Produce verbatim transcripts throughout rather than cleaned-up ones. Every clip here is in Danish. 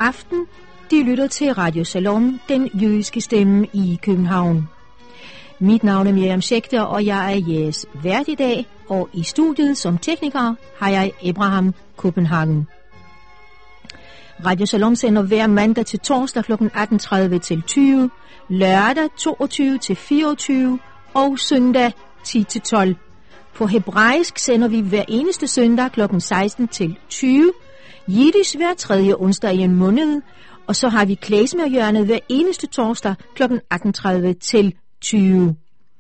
aften. De lytter til Radio Shalom, den jødiske stemme i København. Mit navn er Miriam Schechter, og jeg er jeres vært i dag, og i studiet som tekniker har jeg Abraham Copenhagen. Radio Shalom sender hver mandag til torsdag kl. atten tredive til tyve, lørdag toogtyve til fireogtyve og søndag ti til tolv. På hebraisk sender vi hver eneste søndag kl. seksten til tyve, jiddisch hver tredje onsdag i en måned, og så har vi klezmerhjørnet hver eneste torsdag kl. atten tredive til tyve.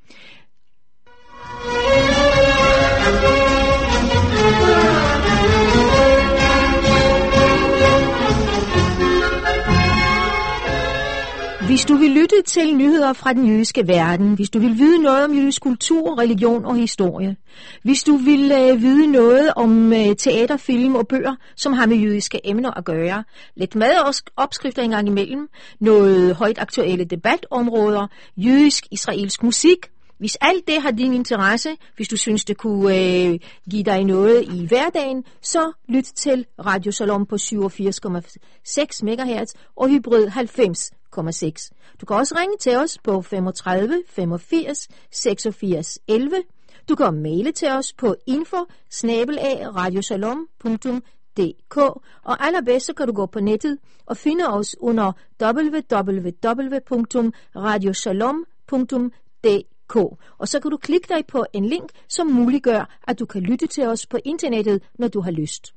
Hvis du vil lytte til nyheder fra den jødiske verden, hvis du vil vide noget om jødisk kultur, religion og historie, hvis du vil øh, vide noget om øh, teater, film og bøger, som har med jødiske emner at gøre, lidt mad og opskrifter en gang imellem, noget højt aktuelle debatområder, jødisk-israelsk musik, hvis alt det har din interesse, hvis du synes, det kunne øh, give dig noget i hverdagen, så lyt til Radio Shalom på syvogfirs komma seks megahertz og Hybrid halvfems komma seks. Du kan også ringe til os på femogtredive femogfirs seksogfirs elleve. Du kan maile til os på info bindestreg radioshalom punktum d k, og allerbedst så kan du gå på nettet og finde os under w w w punktum radioshalom punktum d k. Og så kan du klikke dig på en link, som muliggør, at du kan lytte til os på internettet, når du har lyst.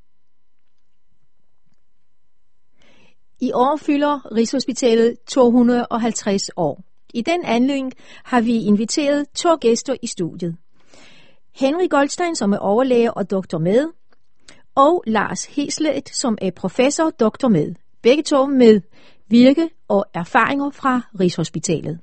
I år fylder Rigshospitalet to hundrede og halvtreds år. I den anledning har vi inviteret to gæster i studiet. Henry Goldstein, som er overlæge og doktor med, og Lars Heslet, som er professor doktor med. Begge to med virke og erfaringer fra Rigshospitalet.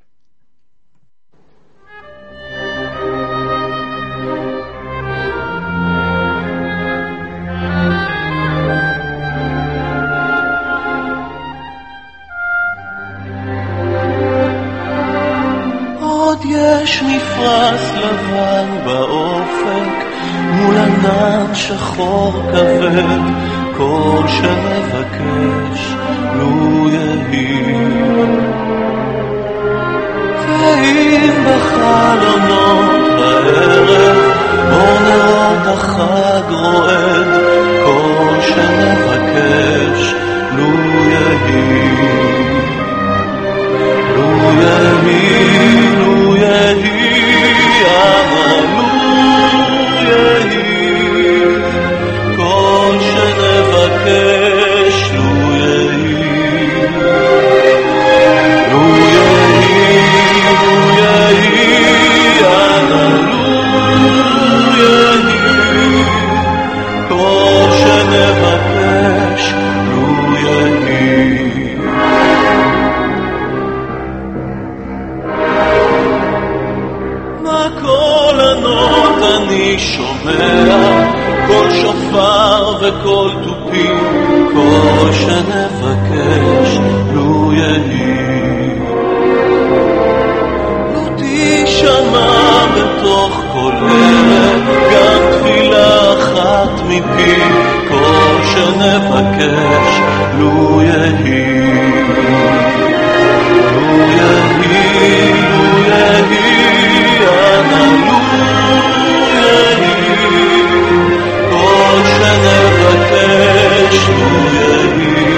יש מפרש לבן באופק מול ענן שחור כבד כל שמבקש לו יהיר ואם בחלונות בערב אור נרות החג רועד כל שמבקש לו יהיר לו יהיר כל שופר וכל תופים כל שנבקש לו יהי לו תשמע בתוך כל ערב גם תפילה אחת מפי כל שנבקש לו יהי לו יהי לו יהי אנא לו שנבקש לו יהי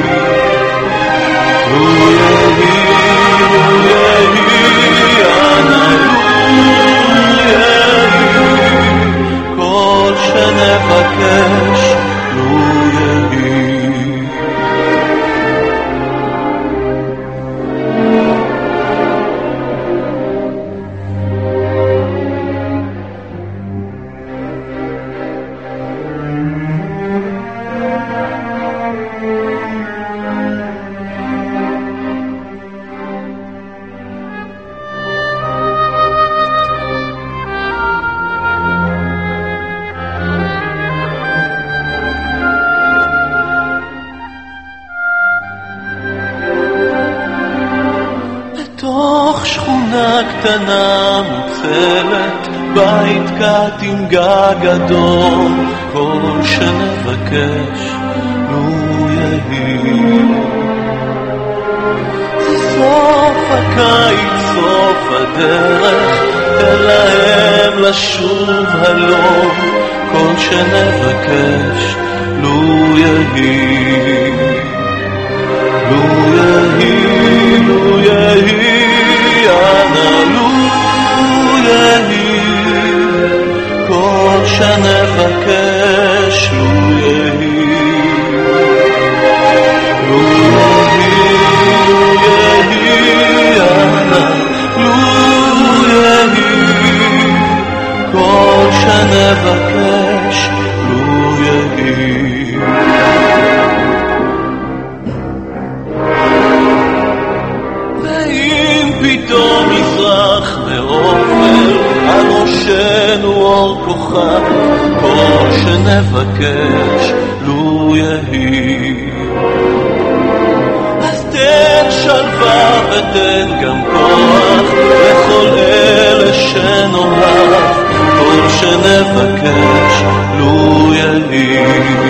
לו יהי לו יהי אנא לו יהי כל שנבקש לו יהי קטנה מוצלת, בית קט עם גג גדול, כל שנבקש לו יהי יהי. סוף הקיץ, סוף הדרך, תן להם לשוב הלום, כל שנבקש, לו יהי. לו יהי, לו יהי, אנא לו יהי, כל שנבקש, לו יהי. לו יהי, לו יהי, אנא לו יהי, כל שנבקש, לו יהי. ואם פתאום מזרח ואופל על ראשנו אור כוכב, כל שנבקש, לו יהי. אז תן שלווה ותן גם כוח לכל אלה שנאהב, כל שנבקש, לו יהי.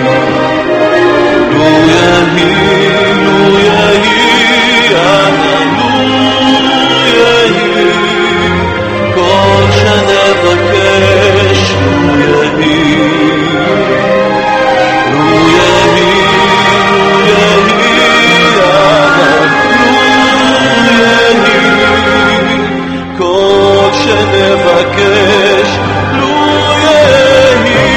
לו יהי, לו יהי, אנא לו יהי, כל שנבקש, לו יהי. לו יהי, לו יהי, אנא לו יהי, כל שנבקש, לו יהי.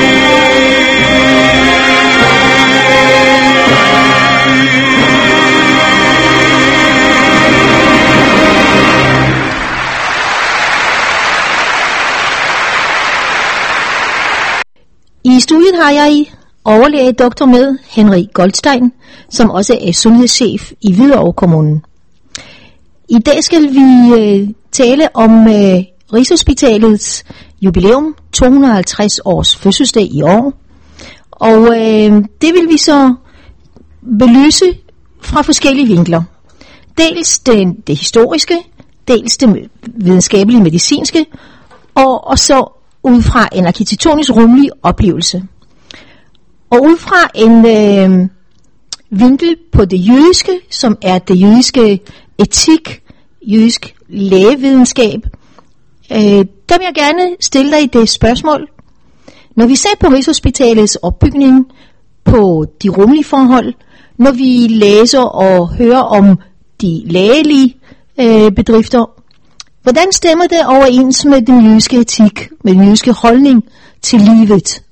I studiet har jeg overlæge doktor med Henrik Goldstein, som også er sundhedschef i Hvidovre Kommune. I dag skal vi øh, tale om øh, Rigshospitalets jubilæum, to hundrede og halvtreds års fødselsdag i år. Og øh, det vil vi så belyse fra forskellige vinkler. Dels det, det historiske, dels det videnskabelige medicinske, og, og så ud fra en arkitektonisk rummelig oplevelse. Og ud fra en øh, vinkel på det jødiske, som er det jødiske etik, jødisk lægevidenskab, øh, der vil jeg gerne stille dig det spørgsmål. Når vi ser på Rigshospitalets opbygning, på de rummelige forhold, når vi læser og hører om de lægelige øh, bedrifter, hvordan stemmer det overens med den jødiske etik, med den jødiske holdning til livet?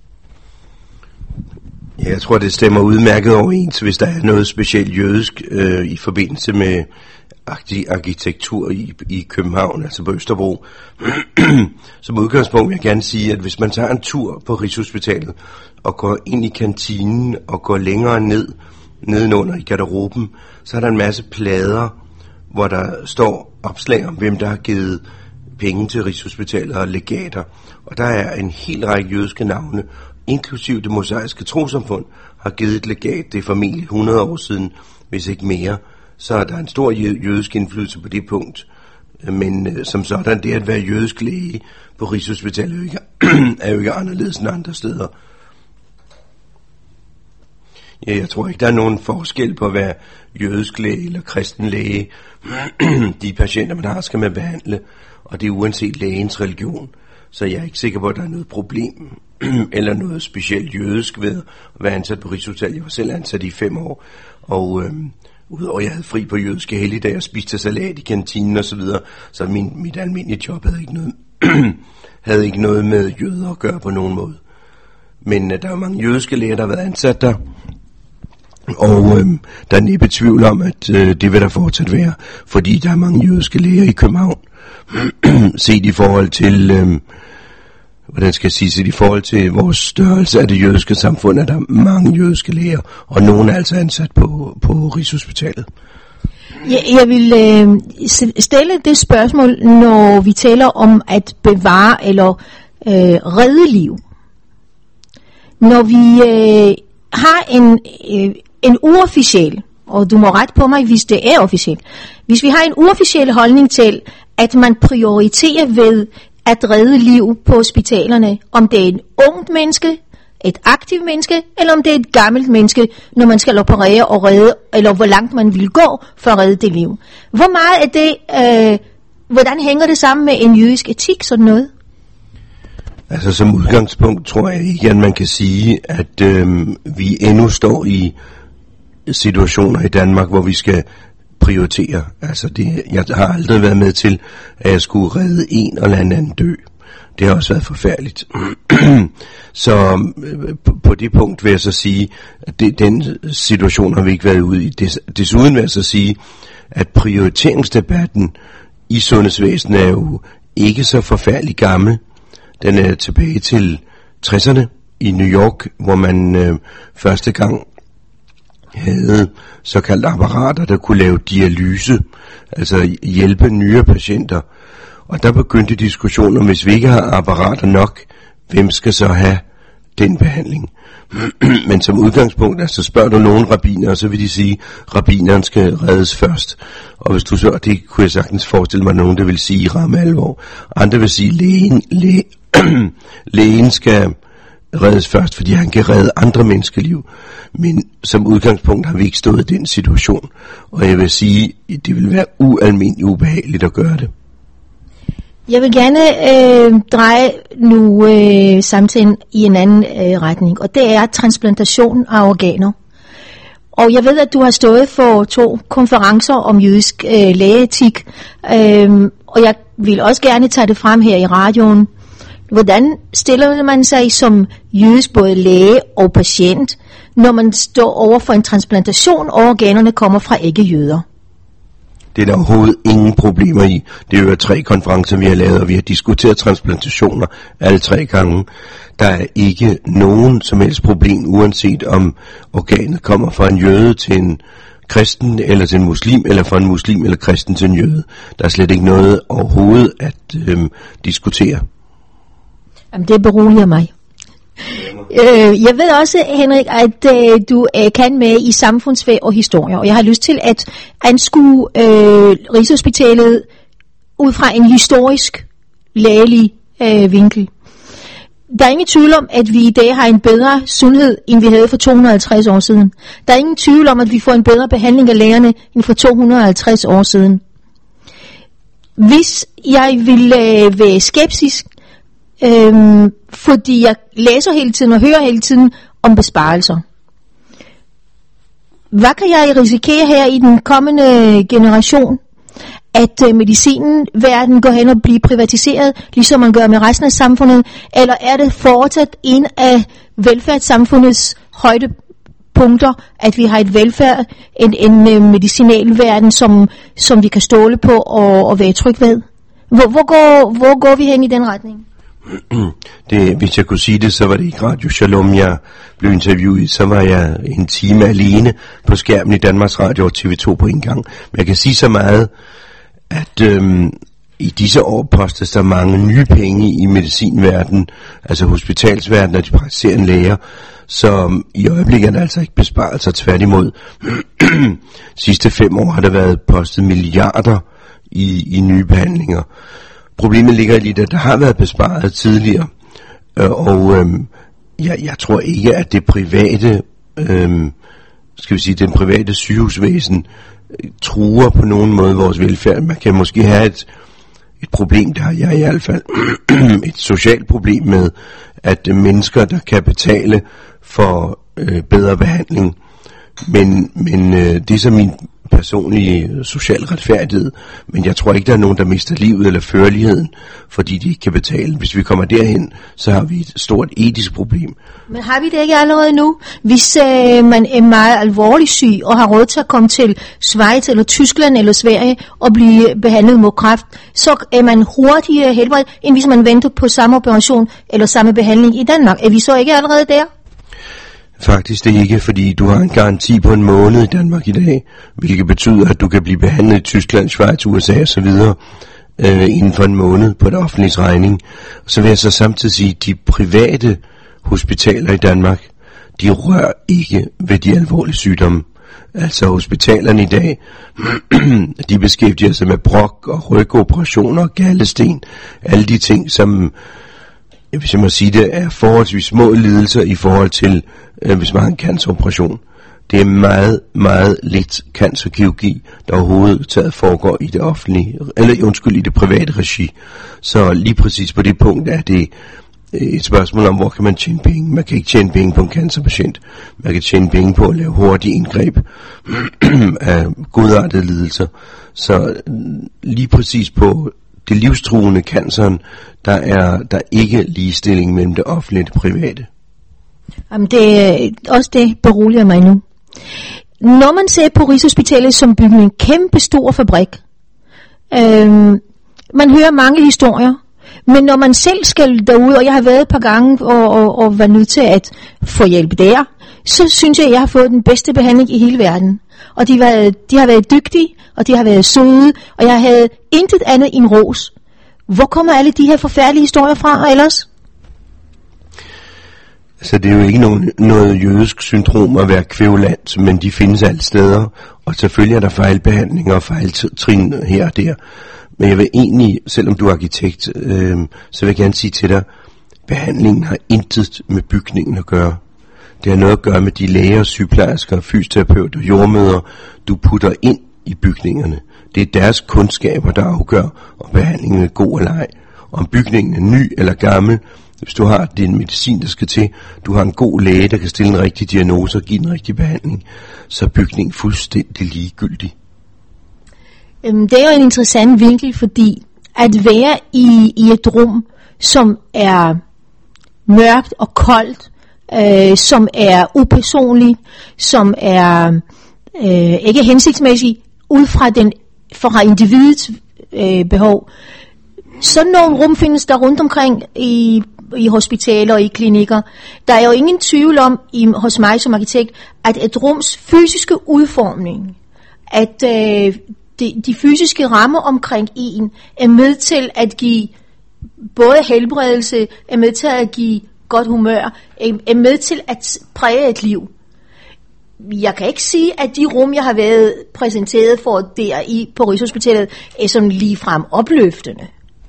Ja, jeg tror, det stemmer udmærket overens, hvis der er noget specielt jødisk øh, i forbindelse med arkitektur i, i København, altså på Østerbro. Som udgangspunkt vil jeg gerne sige, at hvis man tager en tur på Rigshospitalet og går ind i kantinen og går længere ned, nedenunder i garderoben, så er der en masse plader, hvor der står opslag om, hvem der har givet penge til Rigshospitalet og legater. Og der er en hel række jødiske navne, inklusiv det mosaiske trosamfund, har givet et legat. Det er formentlig hundrede år siden, hvis ikke mere. Så er der en stor jødisk indflydelse på det punkt. Men som sådan, det at være jødisk læge på Rigshospitalet er jo ikke, er jo ikke anderledes end andre steder. Ja, jeg tror ikke, der er nogen forskel på at være jødisk læge eller kristen læge. De patienter, man har, skal man behandle, og det er uanset lægens religion. Så jeg er ikke sikker på, at der er noget problem eller noget specielt jødisk ved at være ansat på Rigshospitalet. Jeg var selv ansat i fem år, og øhm, udover jeg havde fri på jødiske helligdage og spiste salat i kantinen og så videre, så min, mit almindelige job havde ikke noget, havde ikke noget med jøder at gøre på nogen måde. Men øh, der er mange jødiske læger, der har været ansat der, og øhm, der er næppe tvivl om, at øh, det vil der fortsat være, fordi der er mange jødiske læger i København. Set i forhold til, øhm, hvordan skal jeg sige, set i forhold til vores størrelse af det jødiske samfund, er der mange jødiske læger, og nogen er altså ansat på, på Rigshospitalet. Jeg, jeg vil øh, stille det spørgsmål, når vi taler om at bevare eller øh, redde liv. Når vi øh, har en, øh, en uofficiel, og du må rette på mig, hvis det er officielt, hvis vi har en uofficiel holdning til, at man prioriterer ved at redde liv på hospitalerne, om det er en ung menneske, et aktivt menneske, eller om det er et gammelt menneske, når man skal operere og redde, eller hvor langt man vil gå for at redde det liv. Hvor meget er det, øh, hvordan hænger det sammen med en jødisk etik, sådan noget? Altså som udgangspunkt tror jeg ikke, at man kan sige, at øh, vi endnu står i situationer i Danmark, hvor vi skal prioritere. Altså det, jeg har aldrig været med til, at jeg skulle redde en eller anden dø. Det har også været forfærdeligt. Så på, på det punkt vil jeg så sige, at det, den situation har vi ikke været ude i. Des, desuden vil jeg så sige, at prioriteringsdebatten i sundhedsvæsenet er jo ikke så forfærdelig gammel. Den er tilbage til tresserne i New York, hvor man øh, første gang havde såkaldte apparater, der kunne lave dialyse, altså hjælpe nye patienter. Og der begyndte diskussionen, hvis vi ikke har apparater nok, hvem skal så have den behandling? Men som udgangspunkt, altså spørger du nogen rabbiner, så vil de sige, at rabbineren skal reddes først. Og hvis du så, det kunne jeg sagtens forestille mig, nogen der vil sige i ramme alvor. Andre vil sige, lægen, læge, lægen skal reddes først, fordi han kan redde andre menneskeliv. Men som udgangspunkt har vi ikke stået i den situation. Og jeg vil sige, at det vil være ualmindeligt ubehageligt at gøre det. Jeg vil gerne øh, dreje nu øh, samtalen i en anden øh, retning, og det er transplantation af organer. Og jeg ved, at du har stået for to konferencer om jødisk øh, lægeetik, øh, og jeg vil også gerne tage det frem her i radioen. Hvordan stiller man sig som jødisk både læge og patient, når man står over for en transplantation, og organerne kommer fra ikke-jøder? Det er der overhovedet ingen problemer i. Det er jo tre konferencer, vi har lavet, og vi har diskuteret transplantationer alle tre gange. Der er ikke nogen som helst problem, uanset om organet kommer fra en jøde til en kristen, eller til en muslim, eller fra en muslim eller kristen til en jøde. Der er slet ikke noget overhovedet at øhm, diskutere. Jamen, det beroliger mig. Øh, jeg ved også, Henrik, at øh, du øh, kan med i samfundsfag og historie, og jeg har lyst til at anskue øh, Rigshospitalet ud fra en historisk lægelig øh, vinkel. Der er ingen tvivl om, at vi i dag har en bedre sundhed, end vi havde for to hundrede og halvtreds år siden. Der er ingen tvivl om, at vi får en bedre behandling af lægerne, end for to hundrede og halvtreds år siden. Hvis jeg vil øh, være skeptisk, Øhm, fordi jeg læser hele tiden og hører hele tiden om besparelser. Hvad kan jeg risikere her i den kommende generation? At øh, medicinverden går hen og bliver privatiseret, ligesom man gør med resten af samfundet? Eller er det fortsat en af velfærdssamfundets højdepunkter, at vi har et velfærd, en, en øh, medicinalverden, som, som vi kan stole på og, og være tryg ved? Hvor, hvor, går, hvor går vi hen i den retning? Det, hvis jeg kunne sige det, så var det ikke Radio Shalom, jeg blev interviewet i. Så var jeg en time alene på skærmen i Danmarks Radio og T V to på en gang. Men jeg kan sige så meget, at øhm, i disse år postes der mange nye penge i medicinverdenen, altså hospitalsverdenen og de praktiserende læger. Så i øjeblikket er der altså ikke besparelser, tværtimod. Sidste fem år har der været postet milliarder i, i nye behandlinger. Problemet ligger i lidt, at der har været besparet tidligere, øh, og øh, jeg, jeg tror ikke, at det private, øh, skal vi sige, den private sygehusvæsen øh, truer på nogen måde vores velfærd. Man kan måske have et, et problem, der har jeg i hvert fald, et socialt problem med, at øh, mennesker, der kan betale for øh, bedre behandling, men, men øh, det er så min personlig social retfærdighed, men jeg tror ikke, der er nogen, der mister livet eller førligheden, fordi de ikke kan betale. Hvis vi kommer derhen, så har vi et stort etisk problem. Men har vi det ikke allerede nu? Hvis øh, man er meget alvorlig syg og har råd til at komme til Schweiz eller Tyskland eller Sverige og blive behandlet mod kræft, så er man hurtigere helbredt, end hvis man venter på samme operation eller samme behandling i Danmark. Er vi så ikke allerede der? Faktisk det ikke, fordi du har en garanti på en måned i Danmark i dag, hvilket betyder, at du kan blive behandlet i Tyskland, Schweiz, U S A og så videre øh, inden for en måned på det offentlige regning. Så vil jeg så samtidig sige, at de private hospitaler i Danmark, de rører ikke ved de alvorlige sygdomme. Altså hospitalerne i dag, de beskæftiger sig med brok og rygoperationer og galdesten, alle de ting, som hvis jeg må sige det, er forholdsvis små lidelser i forhold til, øh, hvis man har en canceroperation. Det er meget, meget lidt cancerkirurgi, der overhovedet taget foregår i det offentlige, eller undskyld, i det private regi. Så lige præcis på det punkt er det et spørgsmål om, hvor kan man tjene penge. Man kan ikke tjene penge på en cancerpatient. Man kan tjene penge på at lave hurtige indgreb af godartede lidelser. Så lige præcis på det livstruende canceren, der er der ikke ligestilling mellem det offentlige og det private. Jamen det er også det beroliger mig nu. Når man ser på Rigshospitalet som bygning, en kæmpe stor fabrik, øhm, man hører mange historier, men når man selv skal derude, og jeg har været et par gange og, og, og været nødt til at få hjælp der, så synes jeg, at jeg har fået den bedste behandling i hele verden. Og de, var, de har været dygtige, og de har været søde, og jeg havde intet andet end ros. Hvor kommer alle de her forfærdelige historier fra ellers? Så det er jo ikke nogen, noget jødisk syndrom at være kvævlant, men de findes alle steder, og selvfølgelig er der fejlbehandlinger og fejltrin her og der. Men jeg vil egentlig, selvom du er arkitekt, øh, så vil jeg gerne sige til dig, behandlingen har intet med bygningen at gøre. Det har noget at gøre med de læger, sygeplejersker, fysioterapeuter, jordmødre, du putter ind i bygningerne. Det er deres kundskaber, der afgør, om behandlingen er god eller ej. Om bygningen er ny eller gammel. Hvis du har din medicin, der skal til, du har en god læge, der kan stille en rigtig diagnose og give en rigtig behandling, så er bygningen fuldstændig ligegyldig. Øhm, det er jo en interessant vinkel, fordi at være i, i et rum, som er mørkt og koldt, øh, som er upersonligt, som er øh, ikke hensigtsmæssigt ud fra, den, fra individets øh, behov. Sådan nogle rum findes der rundt omkring i, i hospitaler og i klinikker. Der er jo ingen tvivl om i, hos mig som arkitekt, at et rums fysiske udformning, at øh, de, de fysiske rammer omkring en, er med til at give både helbredelse, er med til at give godt humør, er med til at præge et liv. Jeg kan ikke sige, at de rum, jeg har været præsenteret for der i på Rigshospitalet, er sådan ligefrem opløftende.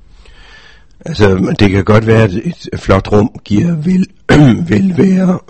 Altså, det kan godt være, at et flot rum giver vel, velvære,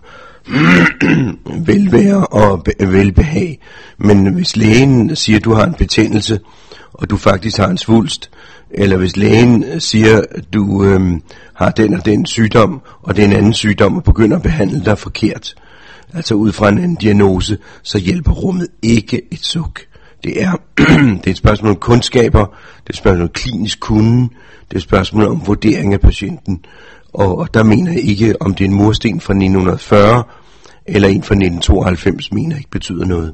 velvære og be, velbehag. Men hvis lægen siger, at du har en betændelse, og du faktisk har en svulst, eller hvis lægen siger, at du øhm, har den og den sygdom, og det er en anden sygdom, og begynder at behandle dig forkert, altså ud fra en anden diagnose, så hjælper rummet ikke et suk. Det er, det er et spørgsmål om kundskaber, det er et spørgsmål om klinisk kunde, det er et spørgsmål om vurdering af patienten. Og, og der mener jeg ikke, om det er en mursten fra nitten fyrre eller en fra nitten tooghalvfems, mener jeg ikke betyder noget.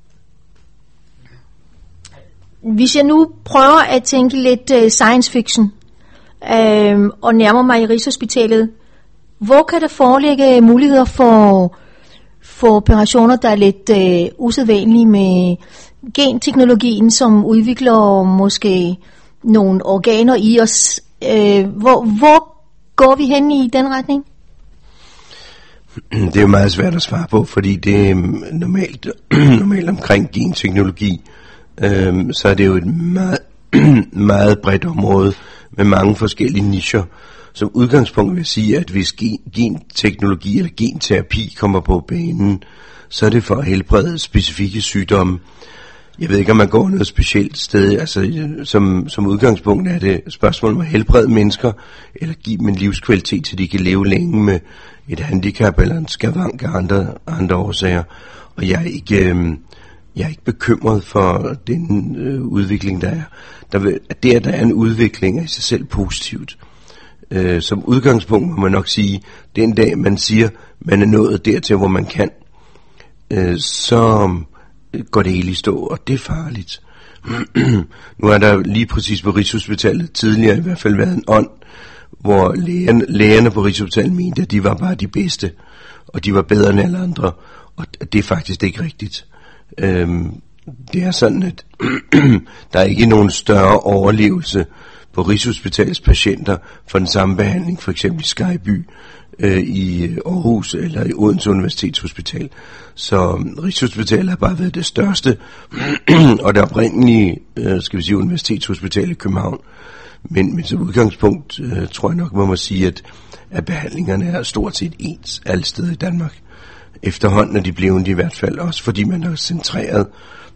Hvis jeg nu prøver at tænke lidt uh, science fiction øh, og nærmer mig i Rigshospitalet, hvor kan der foreligge muligheder for, for operationer, der er lidt uh, usædvanlige med genteknologien, som udvikler måske nogle organer i os? Øh, hvor, hvor går vi hen i den retning? Det er jo meget svært at svare på, fordi det er normalt, normalt omkring genteknologi, øhm, så er det jo et meget, meget bredt område med mange forskellige nicher. Som udgangspunkt vil jeg sige, at hvis genteknologi eller genterapi kommer på banen, så er det for at helbrede specifikke sygdomme. Jeg ved ikke, om man går noget specielt sted. Altså, som, som udgangspunkt er det spørgsmål om at helbrede mennesker, eller give dem en livskvalitet, så de kan leve længe med et handicap eller en skavank af andre, andre årsager. Og jeg er ikke, øh, jeg er ikke bekymret for den øh, udvikling, der er. Der vil, at det, at der er en udvikling, er i sig selv positivt. Øh, som udgangspunkt må man nok sige, den dag man siger, man er nået dertil, hvor man kan, øh, så går det hele i stå, og det er farligt. Nu er der lige præcis på Rigshospitalet tidligere i hvert fald været en ånd, hvor lægerne, lægerne på Rigshospitalet mente, at de var bare de bedste, og de var bedre end alle andre, og det er faktisk ikke rigtigt. Øhm, det er sådan, at der er ikke nogen større overlevelse på Rigshospitalets patienter for den samme behandling, for eksempel i Skyby, øh, i Aarhus eller i Odense Universitetshospital. Så Rigshospitalet har bare været det største og det oprindelige, øh, skal vi sige, universitetshospital i København. Men, men som udgangspunkt øh, tror jeg nok, man må sige, at, at behandlingerne er stort set ens alle steder i Danmark. Efterhånden er de blevet i hvert fald, også fordi man har centreret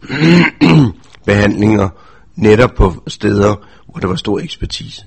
behandlinger netop på steder, hvor der var stor ekspertise.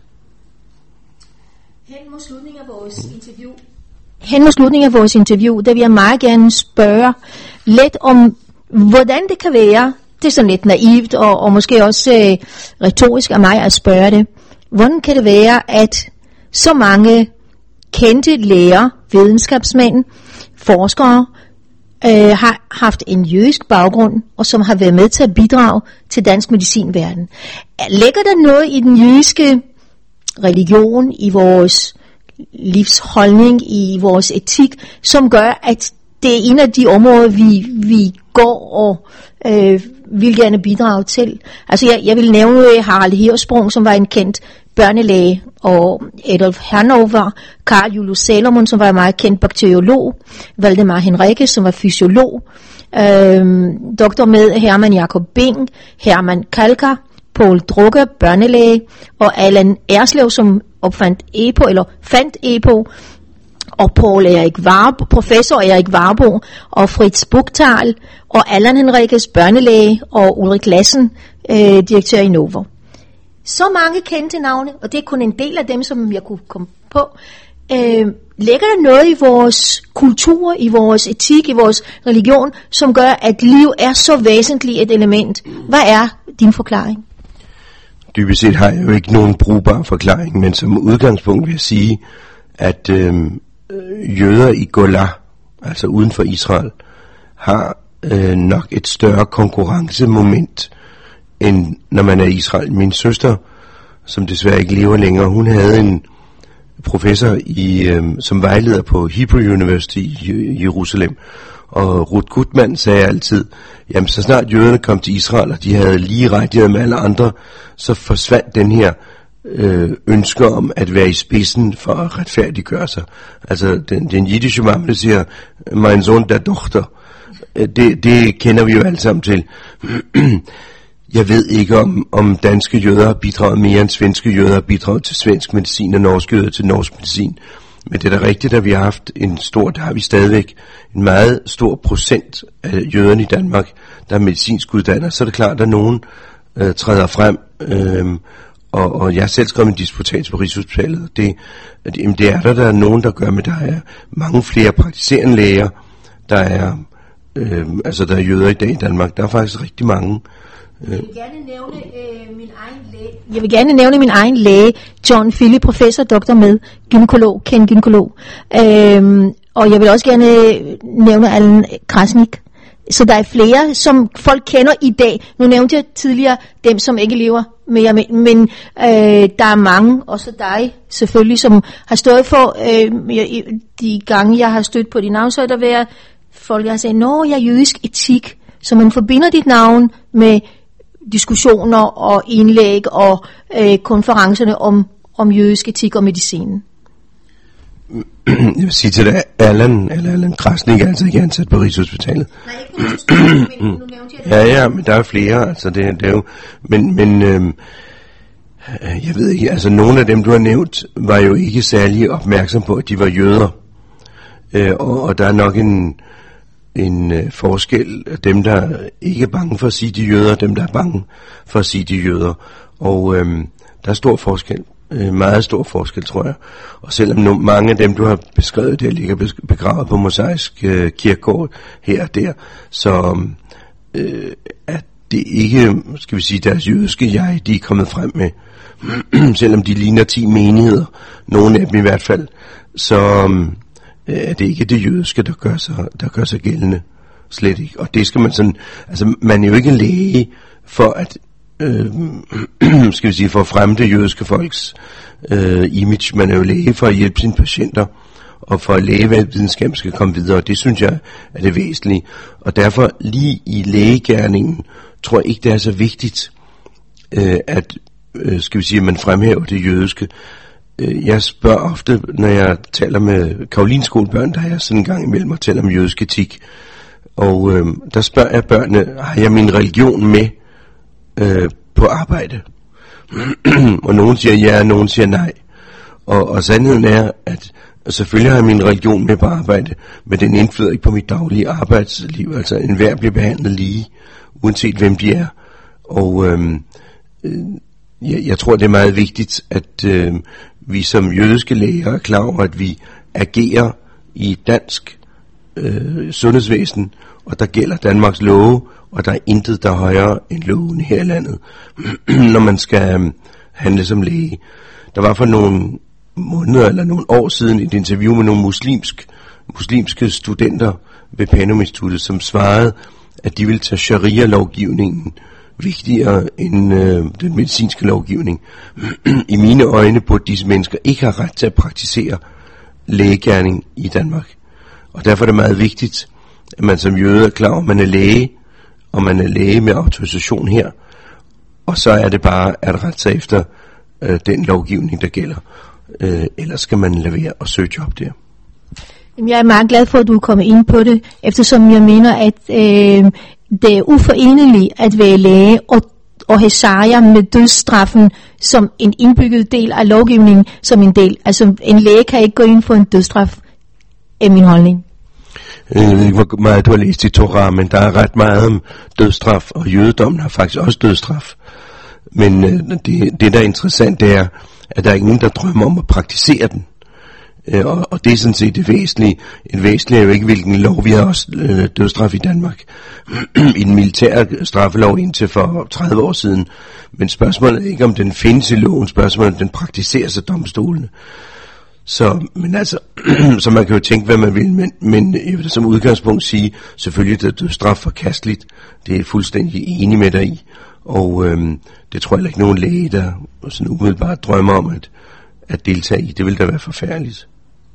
Hen mod slutningen af vores interview, Hen mod slutningen af vores interview, der vil jeg meget gerne spørge lidt om, hvordan det kan være, det er sådan lidt naivt og, og måske også øh, retorisk af mig at spørge det, hvordan kan det være, at så mange kendte læger, videnskabsmænd, forskere, øh, har haft en jødisk baggrund, og som har været med til at bidrage til dansk medicinverden. Ligger der noget i den jødiske religion, i vores livsholdning, i vores etik, som gør, at det er en af de områder, vi, vi går og øh, vil gerne bidrage til? Altså jeg, jeg vil nævne Harald Hirsprung, som var en kendt børnelæge, og Adolf Hernover, Carl Julius Salomon, som var en meget kendt bakteriolog, Valdemar Henriques, som var fysiolog, øh, doktor med Hermann Jakob Bing, Hermann Kalkar, Paul Drucker, børnelæge, og Allan Erslev, som opfandt EPO, eller fandt EPO, og Paul Erik Warbo, professor Erik Warbo, og Fritz Buchtal, og Allan Henriques, børnelæge, og Ulrik Lassen, øh, direktør i Novo. Så mange kendte navne, og det er kun en del af dem, som jeg kunne komme på. Øh, lægger der noget i vores kultur, i vores etik, i vores religion, som gør, at liv er så væsentligt et element? Hvad er din forklaring? Dybest set har jeg jo ikke nogen brugbar forklaring, men som udgangspunkt vil jeg sige, at øh, jøder i Gola, altså uden for Israel, har øh, nok et større konkurrencemoment, end når man er i Israel. Min søster, som desværre ikke lever længere, hun havde en professor i, øh, som vejleder på Hebrew University i Jerusalem, og Ruth Gutmann sagde altid, jamen så snart jøderne kom til Israel, og de havde lige rettigheder med alle andre, så forsvandt den her øh, ønsker om at være i spidsen for at retfærdiggøre sig. Altså den, den jiddische mamma, der siger, mein Sohn der Tochter, det, det kender vi jo alle sammen til. Jeg ved ikke, om, om danske jøder har bidraget mere end svenske jøder har bidraget til svensk medicin og norske jøder til norsk medicin. Men det er da rigtigt, at vi har haft en stor, der har vi stadigvæk en meget stor procent af jøderne i Danmark, der er medicinsk uddannet. Så er det klart, at der nogen øh, træder frem, øh, og, og jeg har selv skrevet en disputats på Rigshospitalet. Det, det, det er der, der er nogen, der gør, men der er mange flere praktiserende læger, der er, øh, altså der er jøder i dag i Danmark. Der er faktisk rigtig mange. Jeg vil gerne nævne øh, min egen læge. Jeg vil gerne nævne min egen læge, John Philip, professor, doktor med, gynekolog, kendt gynekolog. Øhm, og jeg vil også gerne nævne Allan Krasnik. Så der er flere, som folk kender i dag. Nu nævnte jeg tidligere dem, som ikke lever mere, men, men øh, der er mange, også dig selvfølgelig, som har stået for, øh, jeg, de gange jeg har stødt på dit navn, så er der været folk, der har sagt, nå, jeg er jødisk etik, så man forbinder dit navn med diskussioner og indlæg og øh, konferencerne om, om jødisk etik og medicinen. Jeg vil sige til dig, Allan, eller Allan Krasnik er altså ikke ansat på Rigshospitalet. Nej, ikke på Rigshospitalet, men nu nævnte jeg det. Ja, ja, men der er flere, altså det, det er jo, men, men øh, jeg ved ikke, altså nogle af dem, du har nævnt, var jo ikke særlig opmærksom på, at de var jøder. Øh, og, og der er nok en en øh, forskel af dem, der ikke er bange for at sige de jøder, og dem, der er bange for at sige de jøder. Og øh, der er stor forskel. Øh, meget stor forskel, tror jeg. Og selvom no, mange af dem, du har beskrevet, der ligger begravet på Mosaisk øh, kirkegård her og der, så øh, at det ikke, skal vi sige, deres jødiske jeg, de er kommet frem med. Selvom de ligner ti menigheder, nogle af dem i hvert fald, så øh, er det ikke det jødiske, der gør sig, der gør sig gældende. Slet ikke. Og det skal man sådan, altså man er jo ikke læge for at Øh, skal vi sige, for at fremme det jødiske folks øh, image. Man er jo læge for at hjælpe sine patienter, og for at lægevidenskab skal komme videre, og det synes jeg er det væsentlige. Og derfor lige i lægegærningen tror jeg ikke, det er så vigtigt, øh, at øh, skal vi sige, at man fremhæver det jødiske. Øh, jeg spørger ofte, når jeg taler med Karolinskole-børn, der er jeg sådan en gang imellem og taler om jødisk etik, og øh, der spørger jeg børnene, har jeg min religion med Øh, på arbejde? Og nogen siger ja, og nogen siger nej. Og, og sandheden er, at selvfølgelig har jeg min religion med på arbejde, men den indflyder ikke på mit daglige arbejdsliv. Altså enhver bliver behandlet lige, uanset hvem de er. Og øhm, øh, jeg, jeg tror, det er meget vigtigt, at øh, vi som jødiske læger er klar over, at vi agerer i dansk øh, sundhedsvæsen, og der gælder Danmarks love, og der er intet, der er højere end loven her i landet, når man skal øh, handle som læge. Der var for nogle måneder eller nogle år siden et interview med nogle muslimsk, muslimske studenter ved Panum-instituttet, som svarede, at de ville tage sharia-lovgivningen vigtigere end øh, den medicinske lovgivning. I mine øjne burde disse mennesker ikke have ret til at praktisere lægegerning i Danmark. Og derfor er det meget vigtigt, at man som jøde er klar over, at man er læge, og man er læge med autorisation her. Og så er det bare at rette sig efter øh, den lovgivning, der gælder. Øh, ellers skal man lade være og søge job der. Jeg er meget glad for, at du er kommet ind på det, eftersom jeg mener, at øh, det er uforeneligt at være læge og, og have sharia med dødsstraffen som en indbygget del af lovgivningen, som en del. Altså en læge kan ikke gå ind for en dødsstraf, er min holdning. Jeg ved ikke, hvor meget du har læst i Torah, men der er ret meget om dødsstraf, og jødedommen har faktisk også dødsstraf. Men øh, det, det, der er interessant, det er, at der er ingen, der drømmer om at praktisere den. Øh, og, og det er sådan set det væsentlige. Et væsentligt er jo ikke, hvilken lov vi har også øh, dødsstraf i Danmark. I den militære straffelov indtil for tredive år siden. Men spørgsmålet er ikke, om den findes i loven. Spørgsmålet er, om den praktiseres af domstolene. Så, men altså, så man kan jo tænke, hvad man vil, men, men jeg vil som udgangspunkt sige, selvfølgelig er dødsstraf forkasteligt. Det er jeg fuldstændig enig med dig i. Og øhm, det tror jeg ikke nogen læge, der sådan umiddelbart drømmer om at, at deltage i. Det vil da være forfærdeligt.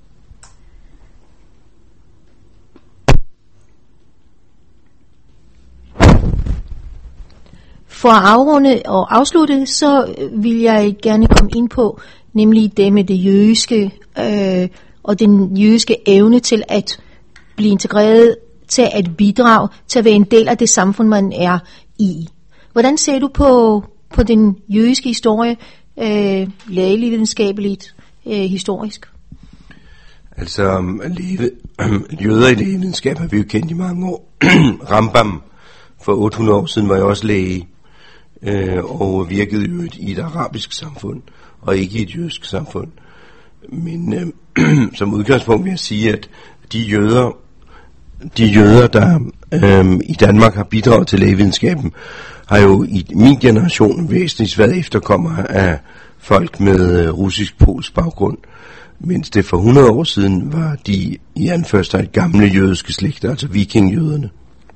For at afrunde og afslutte, så vil jeg gerne komme ind på, nemlig det med det jødiske øh, og den jødiske evne til at blive integreret, til at bidrage, til at være en del af det samfund, man er i. Hvordan ser du på, på den jødiske historie, øh, lægevidenskabeligt, øh, historisk? Altså, leve, jøder i lægevidenskab har vi jo kendt i mange år. Rambam for otte hundrede år siden var jeg også læge, øh, og virkede jo i et arabisk samfund, og ikke i et jødisk samfund. Men øh, som udgangspunkt vil jeg sige, at de jøder, de jøder der øh, i Danmark har bidraget til lægevidenskaben, har jo i min generation væsentligt været efterkommere af folk med øh, russisk-polsk baggrund, mens det for hundrede år siden var de i anførselstegn gamle jødiske slægter, altså vikingjøderne.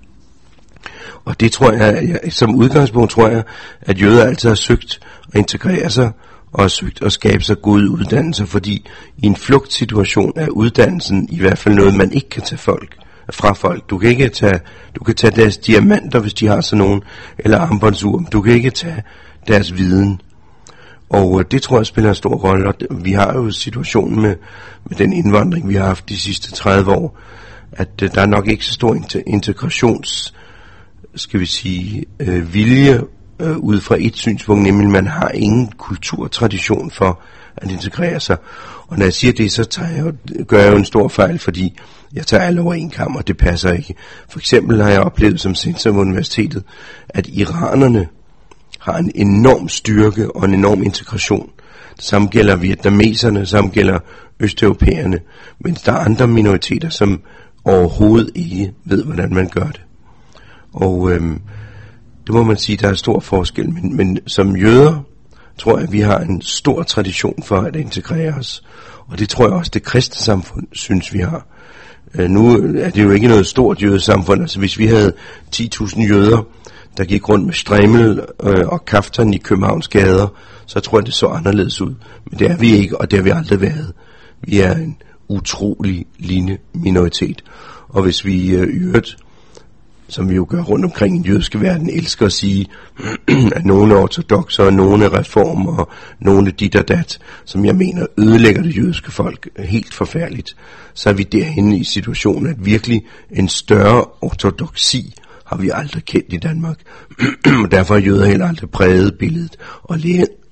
Og det tror jeg, jeg, som udgangspunkt tror jeg, at jøder altid har søgt at integrere sig, og har søgt at skabe sig gode uddannelser, fordi i en flugtsituation er uddannelsen i hvert fald noget, man ikke kan tage folk fra folk. Du kan ikke tage, du kan tage deres diamanter, hvis de har sådan nogen, eller armbåndsur, men du kan ikke tage deres viden. Og det tror jeg spiller en stor rolle, og vi har jo situationen med, med den indvandring, vi har haft de sidste tredive år, at der er nok ikke så stor integrations, skal vi sige, øh, vilje øh, ud fra et synspunkt, nemlig man har ingen kulturtradition for at integrere sig. Og når jeg siger det, så tager jeg, gør jeg jo en stor fejl, fordi jeg tager alle over en kam, og det passer ikke. For eksempel har jeg oplevet som censor på universitetet, at iranerne har en enorm styrke og en enorm integration. Det samme gælder vietnameserne, det samme gælder østeuropæerne, mens der er andre minoriteter, som overhovedet ikke ved, hvordan man gør det. Og øhm, det må man sige, der er stor forskel, men, men som jøder tror jeg, at vi har en stor tradition for at integrere os, og det tror jeg også, det kristne samfund synes, vi har. Øh, nu er det jo ikke noget stort jødesamfund, altså hvis vi havde ti tusind jøder, der gik rundt med strimmel øh, og kaftan i Københavns gader, så tror jeg, det så anderledes ud. Men det er vi ikke, og det har vi aldrig været. Vi er en utrolig lille minoritet. Og hvis vi øh, øvrigt, som vi jo gør rundt omkring i den jødiske verden, elsker at sige, at nogle er ortodokser, og nogle er reformer, og nogle er dit og dat, som jeg mener ødelægger det jødiske folk helt forfærdeligt, så er vi derhenne i situationen, at virkelig en større ortodoksi har vi aldrig kendt i Danmark. Derfor har jøder heller aldrig præget billedet. Og, læge,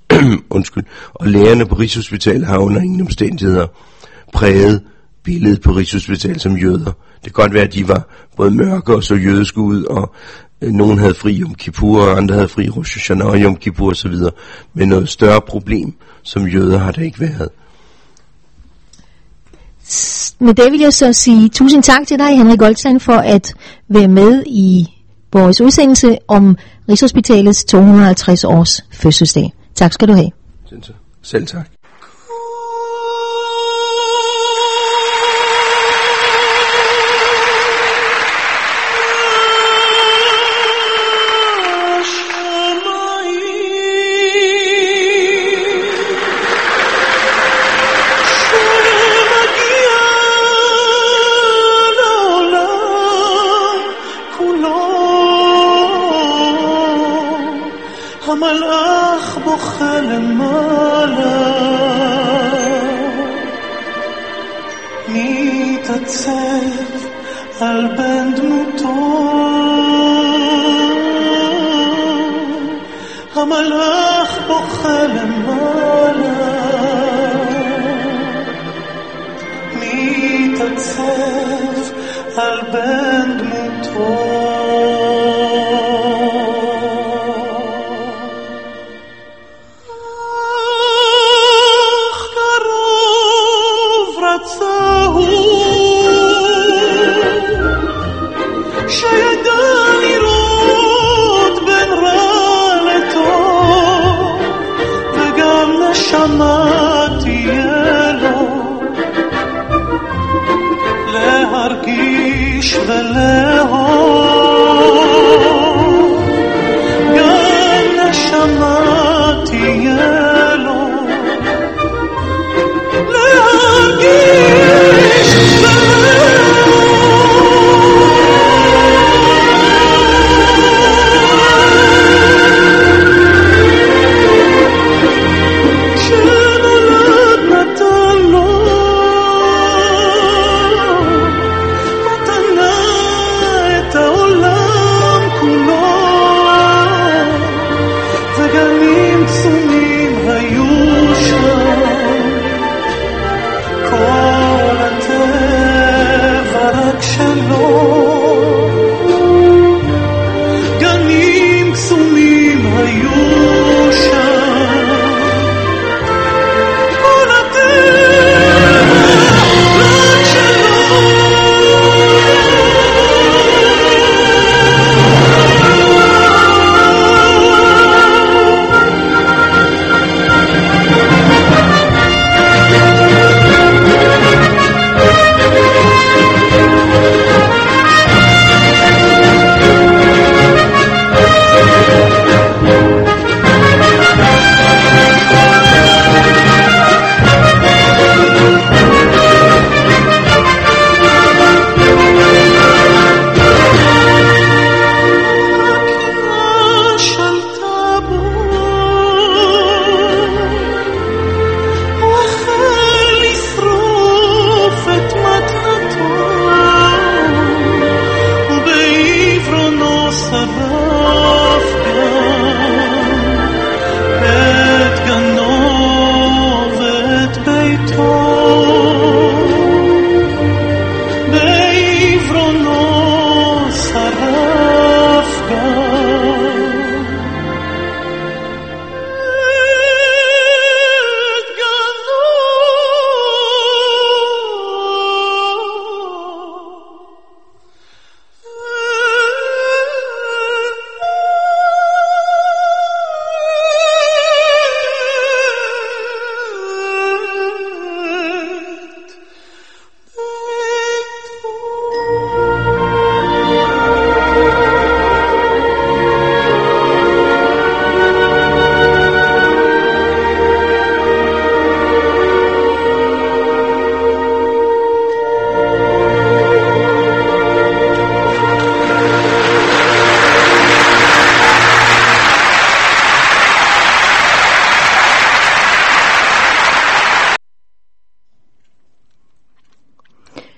undskyld, og lægerne på Rigshospitalet har under ingen omstændigheder præget billedet på Rigshospitalet som jøder. Det kan godt være, at de var både mørke og så jødiske ud, og øh, nogen havde fri Yom Kippur, og andre havde fri Rosh Hashanah og Yom Kippur osv. Men noget større problem som jøder har det ikke været. Men det vil jeg så sige tusind tak til dig, Henrik Goldstein, for at være med i vores udsendelse om Rigshospitalets to hundrede og halvtreds års fødselsdag. Tak skal du have. Selv tak. המלאך בוכה למעלה, מתעצב על בן דמותו. המלאך בוכה למעלה, מתעצב על בן דמותו. להרגיש ולאהוב, גם נשמה תהיה לו, להרגיש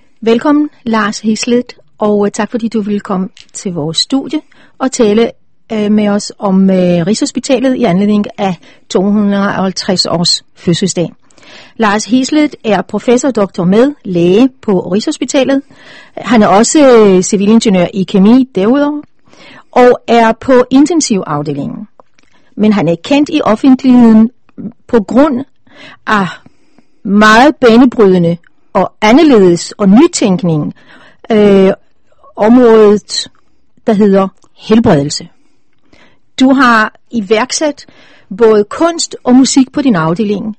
Velkommen, Lars Hislet, og tak fordi du ville komme til vores studie og tale øh, med os om øh, Rigshospitalet i anledning af to hundrede og halvtreds års fødselsdag. Lars Hisleth er professor doktor med læge på Rigshospitalet. Han er også øh, civilingeniør i kemi derudover og er på intensivafdelingen. Men han er kendt i offentligheden på grund af meget banebrydende og anderledes og nytænkning øh, området, der hedder helbredelse. Du har iværksat både kunst og musik på din afdeling.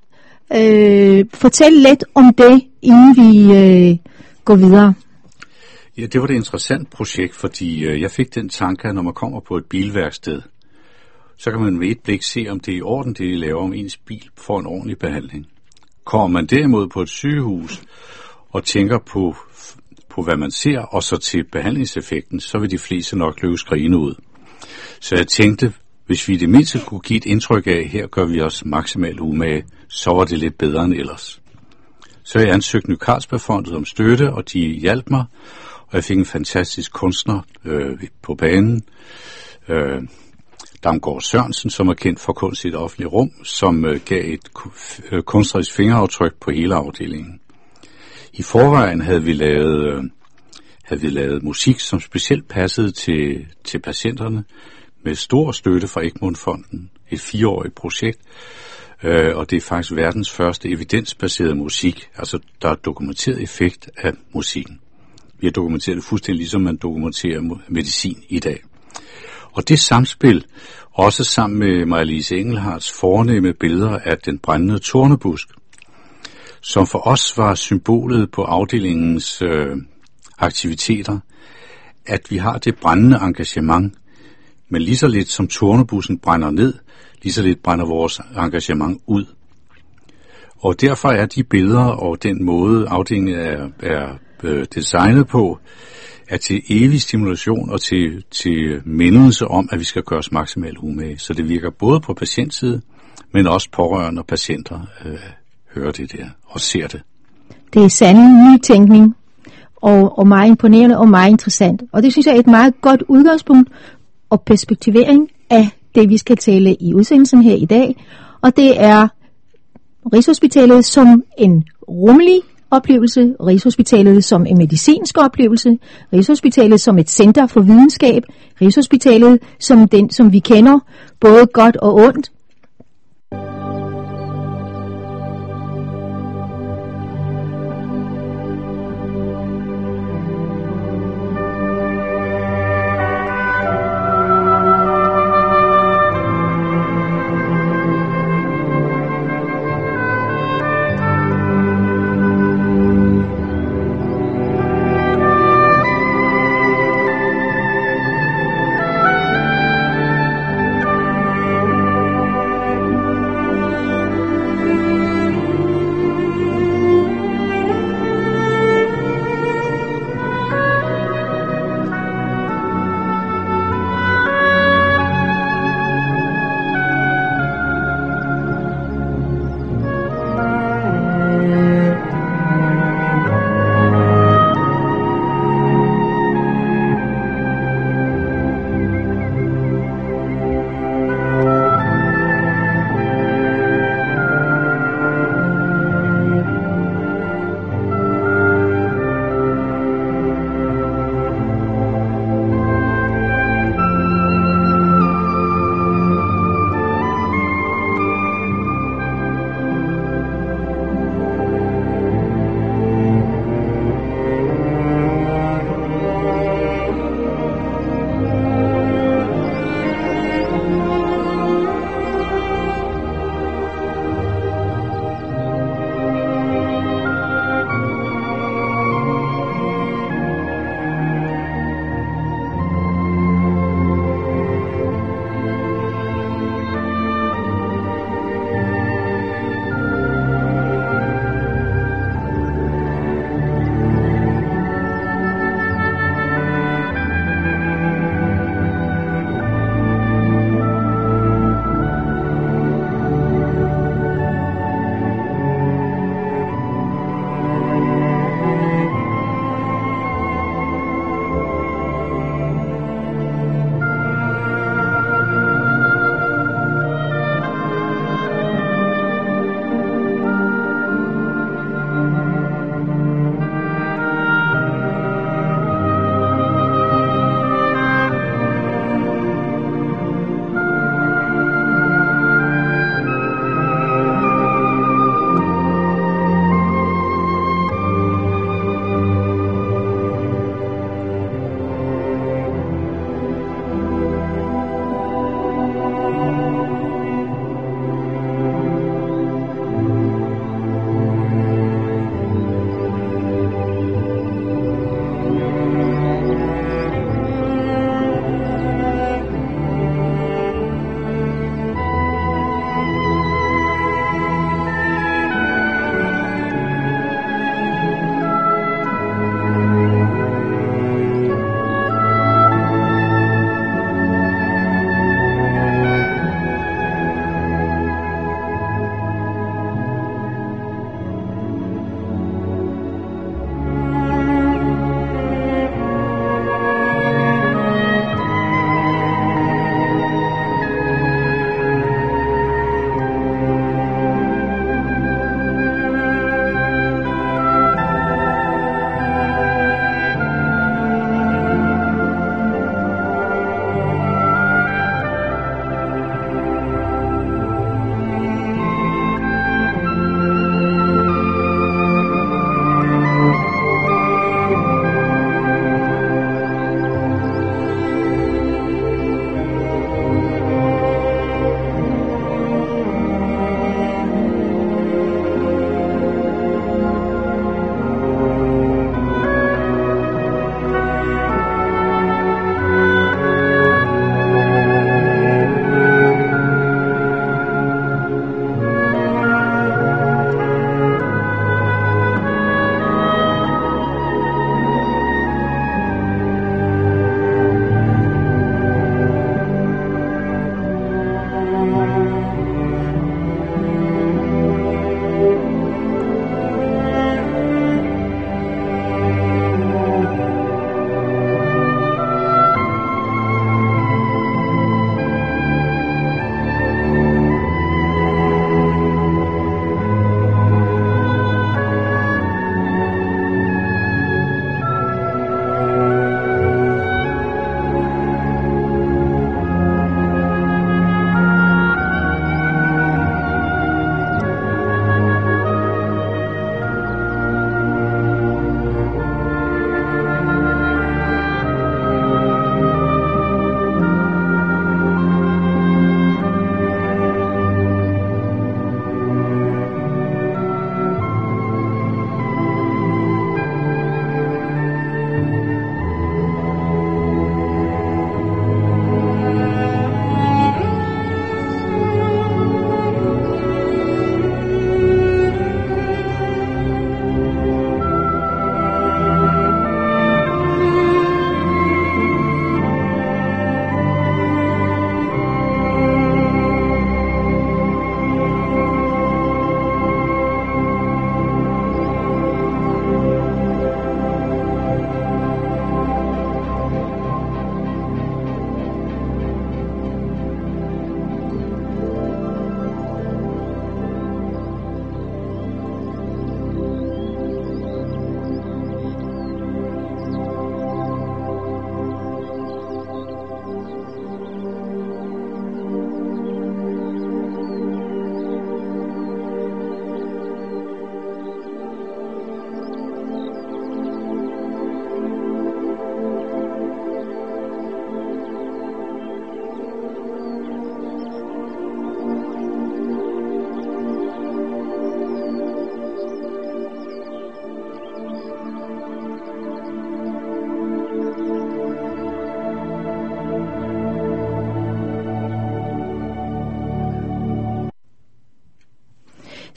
Øh, fortæl lidt om det, inden vi øh, går videre. Ja, det var et interessant projekt, fordi øh, jeg fik den tanke, at når man kommer på et bilværksted, så kan man med et blik se, om det er i orden, det de laver, om ens bil får en ordentlig behandling. Kommer man derimod på et sygehus og tænker på, på hvad man ser, og så til behandlingseffekten, så vil de fleste nok løbe skrigende ud. Så jeg tænkte, hvis vi i det mindste kunne give et indtryk af, her gør vi os maksimalt umage, så var det lidt bedre end ellers. Så jeg ansøgte Ny Carlsbergfondet om støtte, og de hjalp mig, og jeg fik en fantastisk kunstner øh, på banen, øh, Damgaard Sørensen, som er kendt for kunst i et offentligt rum, som øh, gav et øh, kunstnerisk fingeraftryk på hele afdelingen. I forvejen havde vi lavet, øh, havde vi lavet musik, som specielt passede til, til patienterne, med stor støtte fra Egmont-fonden, et fireårigt projekt, øh, og det er faktisk verdens første evidensbaserede musik, altså der er dokumenteret effekt af musikken. Vi har dokumenteret det fuldstændig ligesom man dokumenterer medicin i dag. Og det samspil, også sammen med Maja-Lise Engelhardts fornemme billeder af den brændende tornebusk, som for os var symbolet på afdelingens øh, aktiviteter, at vi har det brændende engagement, men lige så lidt som tornebussen brænder ned, lige så lidt brænder vores engagement ud. Og derfor er de billeder og den måde afdelingen er, er øh, designet på, er til evig stimulation og til, til mindelse om, at vi skal gøre os maksimalt umage. Så det virker både på patientside, men også pårørende og patienter øh, hører det der og ser det. Det er sandelig nytænkning og, og meget imponerende og meget interessant. Og det synes jeg er et meget godt udgangspunkt og perspektivering af det, vi skal tale i udsendelsen her i dag. Og det er Rigshospitalet som en rummelig oplevelse, Rigshospitalet som en medicinsk oplevelse, Rigshospitalet som et center for videnskab, Rigshospitalet som den, som vi kender, både godt og ondt.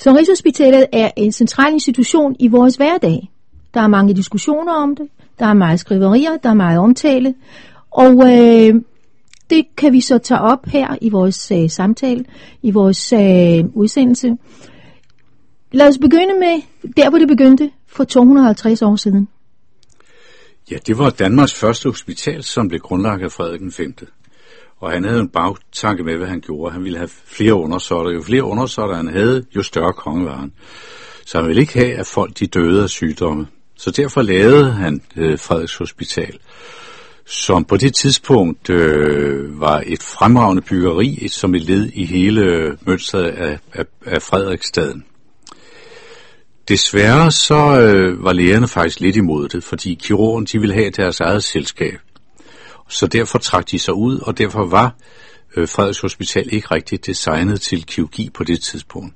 Så Rigshospitalet er en central institution i vores hverdag. Der er mange diskussioner om det, der er meget skriverier, der er meget omtale, og øh, det kan vi så tage op her i vores øh, samtale, i vores øh, udsendelse. Lad os begynde med der, hvor det begyndte for to hundrede og halvtreds år siden. Ja, det var Danmarks første hospital, som blev grundlagt af Frederik den femte. Og han havde en bagtanke med, hvad han gjorde. Han ville have flere undersåtter. Jo flere undersåtter han havde, jo større konge var han. Så han ville ikke have, at folk de døde af sygdomme. Så derfor lavede han øh, Frederiks Hospital, som på det tidspunkt øh, var et fremragende byggeri, som et led i hele mønstret af, af, af Frederiksstaden. Desværre så øh, var lægerne faktisk lidt imod det, fordi kirurgen de ville have deres eget selskab. Så derfor trak de sig ud, og derfor var øh, Frederiks Hospital ikke rigtig designet til kirurgi på det tidspunkt.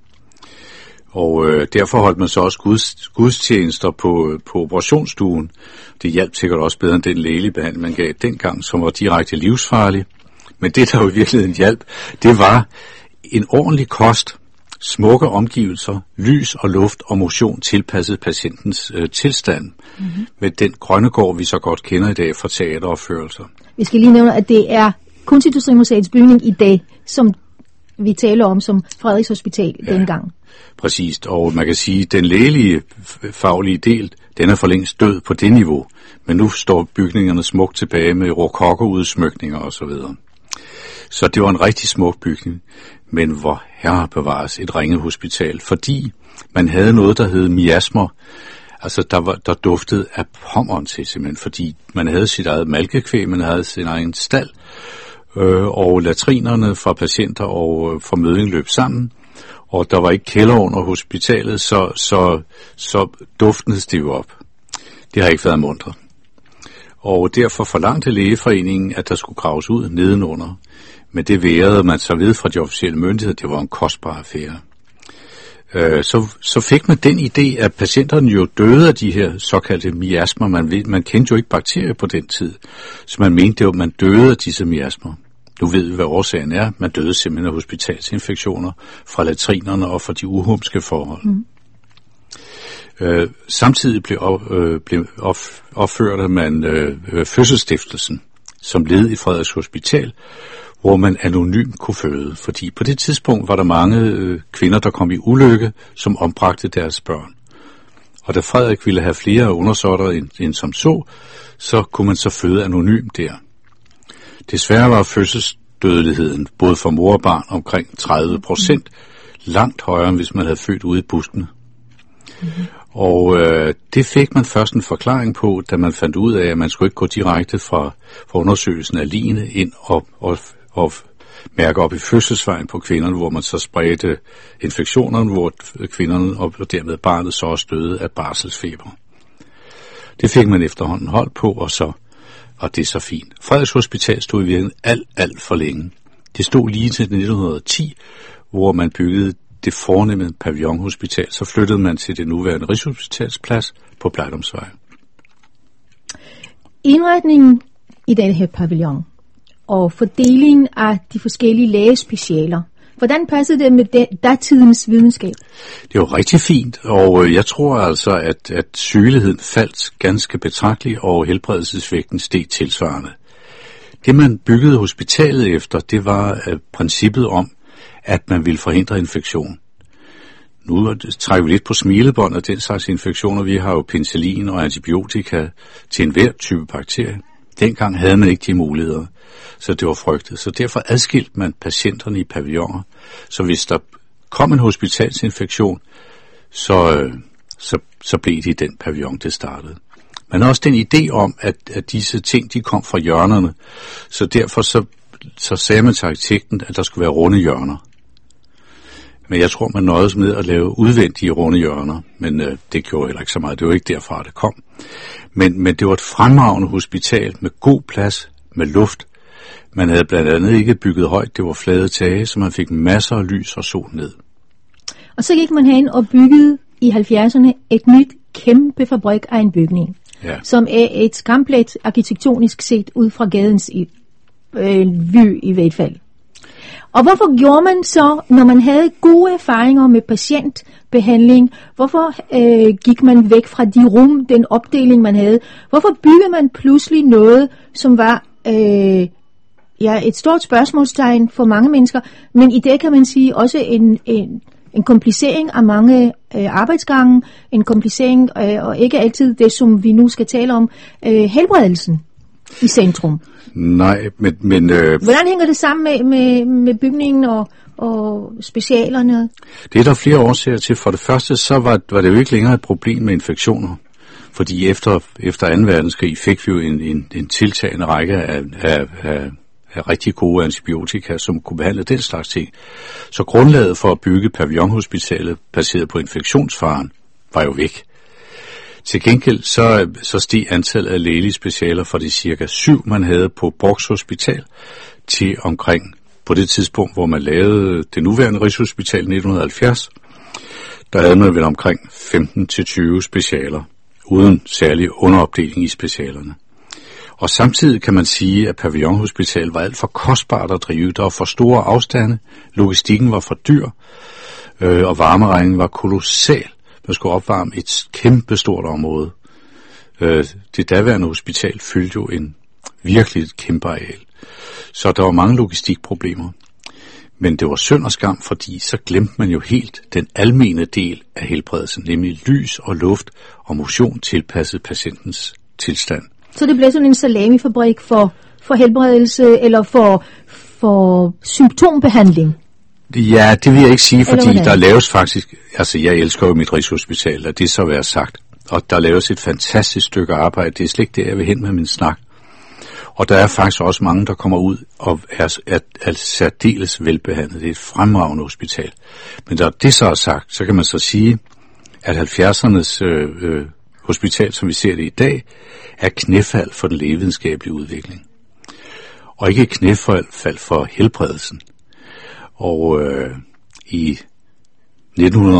Og øh, derfor holdt man så også guds, gudstjenester på, på operationsstuen. Det hjalp sikkert også bedre end den lægelige behandling, man gav dengang, som var direkte livsfarlig. Men det, der jo i virkeligheden hjalp, det var en ordentlig kost, smukke omgivelser, lys og luft og motion tilpasset patientens øh, tilstand. Mm-hmm. Med den Grønnegård, vi så godt kender i dag fra teateropførelser. Vi skal lige nævne, at det er Kunstindustrimuseets bygning i dag, som vi taler om som Frederiks Hospital ja, dengang. Præcis, og man kan sige, at den lægelige faglige del, den er for længst død på det niveau. Men nu står bygningerne smukt tilbage med rokoko-udsmykninger osv. Så det var en rigtig smuk bygning. Men hvor herre bevares et ringehospital, fordi man havde noget, der hed miasmer. Altså, der, var, der duftede af pommeren til, simpelthen, fordi man havde sit eget malkekvæg, man havde sin egen stald, øh, og latrinerne fra patienter og øh, fra møding løb sammen, og der var ikke kælder under hospitalet, så, så, så duftede det jo op. Det har ikke været munter. Og derfor forlangte Lægeforeningen, at der skulle graves ud nedenunder. Men det værede man så ved fra de officielle myndigheder, det var en kostbar affære. Øh, så, så fik man den idé, at patienterne jo døde af de her såkaldte miasmer. Man, ved, man kendte jo ikke bakterier på den tid, så man mente jo, at man døde af disse miasmer. Nu ved vi, hvad årsagen er. Man døde simpelthen af hospitalsinfektioner fra latrinerne og fra de uhumske forhold. Mm. Øh, samtidig blev, op, øh, blev op, opført man øh, fødselsstiftelsen som led i Frederiks Hospital, hvor man anonymt kunne føde. Fordi på det tidspunkt var der mange øh, kvinder, der kom i ulykke, som ombragte deres børn. Og da Frederik ville have flere undersåtter end, end som så, så kunne man så føde anonymt der. Desværre var fødselsdødeligheden, både for mor og barn, omkring tredive procent, langt højere, end hvis man havde født ude i buskene. Mm-hmm. Og øh, det fik man først en forklaring på, da man fandt ud af, at man skulle ikke gå direkte fra, fra undersøgelsen af ligene ind og, og, og mærke op i fødselsvejen på kvinderne, hvor man så spredte infektionerne, hvor kvinderne og dermed barnet så også døde af barselsfeber. Det fik man efterhånden holdt på, og så og det er så fint. Frederiks Hospital stod i virkeligheden alt, alt for længe. Det stod lige til nitten ti, hvor man byggede det fornemme pavillonhospital, så flyttede man til det nuværende Rigshospitalsplads på Plejdomsvej. Indretningen i denne her pavillon og fordelingen af de forskellige lægespecialer, hvordan passede det med datidens videnskab? Det var rigtig fint, og jeg tror altså, at, at sygeligheden faldt ganske betragteligt, og helbredelsesvægten steg tilsvarende. Det man byggede hospitalet efter, det var uh, princippet om, at man ville forhindre infektion. Nu trækker vi lidt på smilebånd af den slags infektioner. Vi har jo penicillin og antibiotika til enhver type bakterie. Dengang havde man ikke de muligheder, så det var frygtet. Så derfor adskilte man patienterne i pavilloner. Så hvis der kom en hospitalsinfektion, så, så, så blev de i den pavillon, det startede. Men også den idé om, at, at disse ting, de kom fra hjørnerne. Så derfor så, så sagde man til arkitekten, at der skulle være runde hjørner. Men jeg tror, man nøjedes med at lave udvendige runde hjørner, men øh, det gjorde heller ikke så meget. Det var ikke derfra, det kom. Men, men det var et fremragende hospital med god plads, med luft. Man havde blandt andet ikke bygget højt, det var flade tage, så man fik masser af lys og sol ned. Og så gik man hen og byggede i halvfjerdserne et nyt kæmpe fabrik af en bygning, ja, som er et skamplet arkitektonisk set ud fra gadens øh, vy i hvert fald. Og hvorfor gjorde man så, når man havde gode erfaringer med patientbehandling, hvorfor øh, gik man væk fra de rum, den opdeling man havde? Hvorfor byggede man pludselig noget, som var øh, ja, et stort spørgsmålstegn for mange mennesker, men i det kan man sige også en, en, en komplicering af mange øh, arbejdsgange, en komplicering, øh, og ikke altid det, som vi nu skal tale om, øh, helbredelsen i centrum. Nej, men... men øh, Hvordan hænger det sammen med, med, med bygningen og, og specialerne? Det er der flere årsager til. For det første, så var, var det jo ikke længere et problem med infektioner. Fordi efter, efter anden verdenskrig fik vi jo en, en, en tiltagende række af, af, af, af rigtig gode antibiotika, som kunne behandle den slags ting. Så grundlaget for at bygge pavillonhospitalet, baseret på infektionsfaren, var jo væk. Til gengæld så, så steg antallet af lægelige specialer fra de cirka syv, man havde på Borgs Hospital, til omkring, på det tidspunkt, hvor man lavede det nuværende Rigshospital i nitten halvfjerds, der havde man vel omkring femten til tyve specialer, uden særlig underopdeling i specialerne. Og samtidig kan man sige, at pavillonhospitalet var alt for kostbart at drive. Der var for store afstande, logistikken var for dyr, øh, og varmeregningen var kolossal. Man skulle opvarme et kæmpe stort område. Øh, det daværende hospital fyldte jo en virkelig et kæmpe areal. Så der var mange logistikproblemer. Men det var synd og skam, fordi så glemte man jo helt den almene del af helbredelsen, nemlig lys og luft og motion tilpasset patientens tilstand. Så det blev sådan en salamifabrik for, for helbredelse eller for, for symptombehandling? Ja, det vil jeg ikke sige, fordi der laves faktisk, altså jeg elsker jo mit Rigshospital, og det er så været sagt, og der laves et fantastisk stykke arbejde, det er slet ikke det, jeg vil hen med min snak. Og der er faktisk også mange, der kommer ud og er, er, er særdeles velbehandlet. Det er et fremragende hospital. Men da det så er sagt, så kan man så sige, at halvfjerdsernes øh, øh, hospital, som vi ser det i dag, er knæfald for den lægevidenskabelige udvikling. Og ikke knæfald for helbredelsen. Og øh, i nitten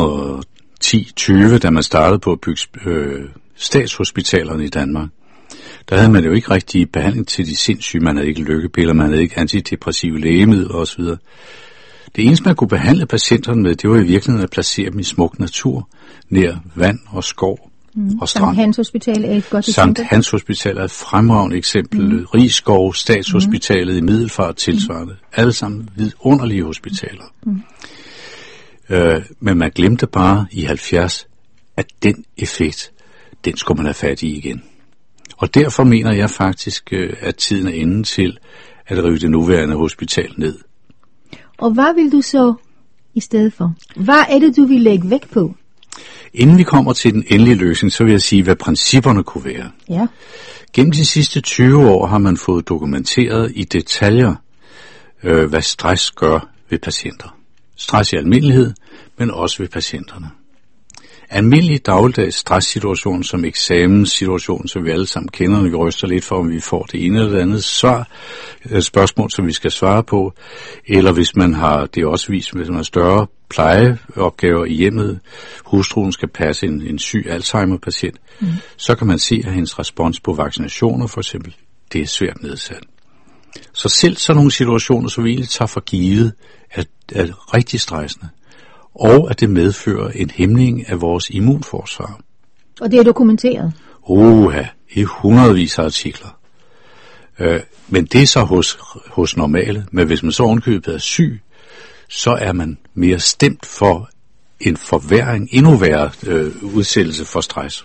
ti tyve, da man startede på at bygge øh, statshospitalerne i Danmark, der havde man jo ikke rigtig behandling til de sindssyge, man havde ikke lykkepiller, man havde ikke antidepressive lægemidler osv. Det eneste, man kunne behandle patienterne med, det var i virkeligheden at placere dem i smuk natur, nær vand og skov mm. og strand. Sankt Hans Hospital er et godt eksempel. Sankt Hans Hospital er et fremragende eksempel. Mm. Rigskov, Statshospitalet mm. i Middelfart tilsvarende. Mm. Alle sammen vidunderlige hospitaler. Mm. Øh, men man glemte bare i halvfjerds, at den effekt, den skulle man have fat i igen. Og derfor mener jeg faktisk, at tiden er inde til at rive det nuværende hospital ned. Og hvad vil du så i stedet for? Hvad er det, du vil lægge vægt på? Inden vi kommer til den endelige løsning, så vil jeg sige, hvad principperne kunne være. Ja. Gennem de sidste tyve år har man fået dokumenteret i detaljer, øh, hvad stress gør ved patienter. Stress i almindelighed, men også ved patienterne. Almindelig dagligdags stresssituation som eksamenssituation, som vi alle sammen kender, når vi ryster lidt for, om vi får det ene eller det andet svar, spørgsmål, som vi skal svare på, eller hvis man har, det er også vist, hvis man har større plejeopgaver i hjemmet, hustruen skal passe en, en syg Alzheimer-patient, mm. så kan man se, at hendes respons på vaccinationer for eksempel, det er svært nedsat. Så selv sådan nogle situationer, som vi egentlig tager for givet, er, er rigtig stressende. Og at det medfører en hæmning af vores immunforsvar. Og det er dokumenteret? Oha, i hundredvis af artikler. Øh, men det er så hos, hos normale. Men hvis man så ovenkøbet er syg, så er man mere stemt for en forværring, endnu værre øh, udsættelse for stress.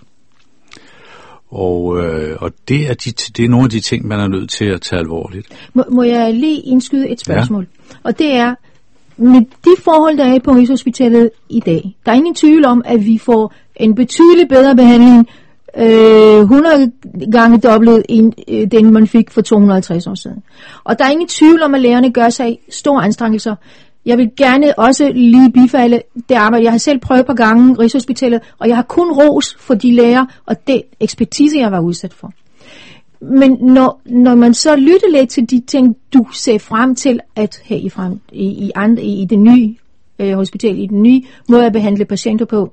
Og, øh, og det, er de, det er nogle af de ting, man er nødt til at tage alvorligt. Må, må jeg lige indskyde et spørgsmål? Ja. Og det er, med de forhold, der er på Rigshospitalet i dag, der er ingen tvivl om, at vi får en betydelig bedre behandling, øh, hundrede gange dobbelt end øh, den, man fik for to hundrede og halvtreds år siden. Og der er ingen tvivl om, at lægerne gør sig store anstrengelser. Jeg vil gerne også lige bifalde det arbejde. Jeg har selv prøvet et par gange Rigshospitalet, og jeg har kun ros for de læger og det ekspertise, jeg var udsat for. Men når, når man så lytter lidt til de ting, du ser frem til at have i, frem, i, i, andre, i, i det nye øh, hospital, i den nye måde at behandle patienter på,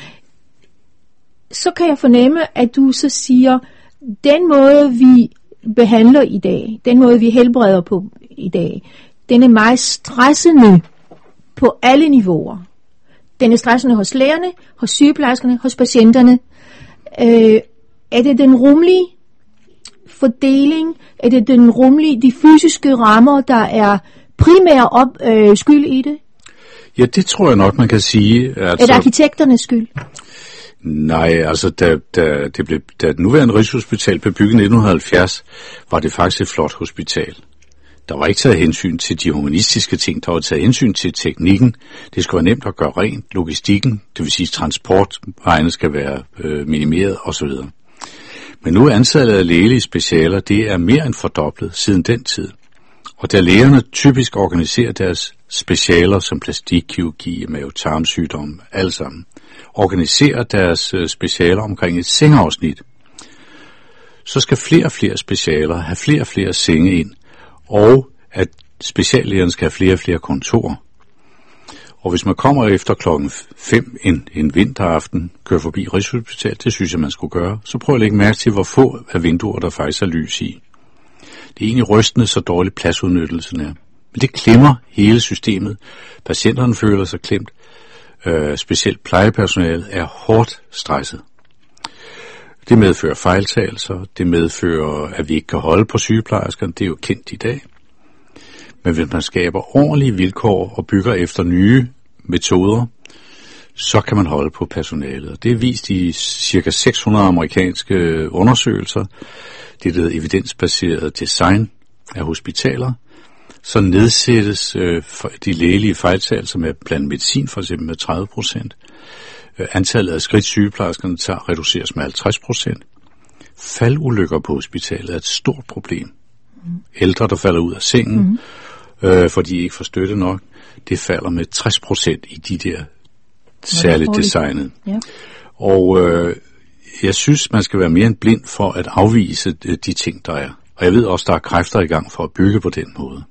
så kan jeg fornemme, at du så siger, den måde vi behandler i dag, den måde vi helbreder på i dag, den er meget stressende på alle niveauer. Den er stressende hos lægerne, hos sygeplejerskerne, hos patienterne. Øh, er det den rumlige fordeling? Er det den rumlige, de fysiske rammer, der er primære op, øh, skyld i det? Ja, det tror jeg nok, man kan sige. Altså, er det arkitekternes skyld? Nej, altså da, da, det blev, da det nuværende Rigshospital blev bygget i nitten halvfjerds, var det faktisk et flot hospital. Der var ikke taget hensyn til de humanistiske ting, der var taget hensyn til teknikken. Det skulle være nemt at gøre rent, logistikken, det vil sige transportvejene skal være øh, minimeret osv. Men nu er antallet af lægelige specialer, det er mere end fordoblet siden den tid. Og da lægerne typisk organiserer deres specialer som plastikkirurgi, mave-tarmsygdomme, alle sammen, organiserer deres øh, specialer omkring et sengeafsnit, så skal flere og flere specialer have flere og flere senge ind, og at speciallægerne skal have flere og flere kontorer. Og hvis man kommer efter klokken fem en, en vinteraften, kører forbi Rigshospitalet, det synes jeg, man skulle gøre, så prøv at lægge mærke til, hvor få af vinduer, der faktisk er lys i. Det er egentlig rystende, så dårlig pladsudnyttelsen er. Men det klemmer hele systemet. Patienterne føler sig klemt. Øh, specielt plejepersonalet er hårdt stresset. Det medfører fejltagelser, det medfører, at vi ikke kan holde på sygeplejerskerne, det er jo kendt i dag. Men hvis man skaber ordentlige vilkår og bygger efter nye metoder, så kan man holde på personalet. Det er vist i cirka seks hundrede amerikanske undersøgelser. Det er evidensbaseret design af hospitaler. Så nedsættes øh, de lægelige fejltagelser med blandt medicin for eksempel med tredive procent. Øh, antallet af skridt sygeplejerskerne tager reduceres med halvtreds procent. Faldulykker på hospitalet er et stort problem. Mm. Ældre, der falder ud af sengen, mm. øh, fordi de ikke får støtte nok, det falder med tres procent i de der særligt designet. Ja. Og øh, jeg synes, man skal være mere end blind for at afvise de, de ting, der er. Og jeg ved også, der er kræfter i gang for at bygge på den måde.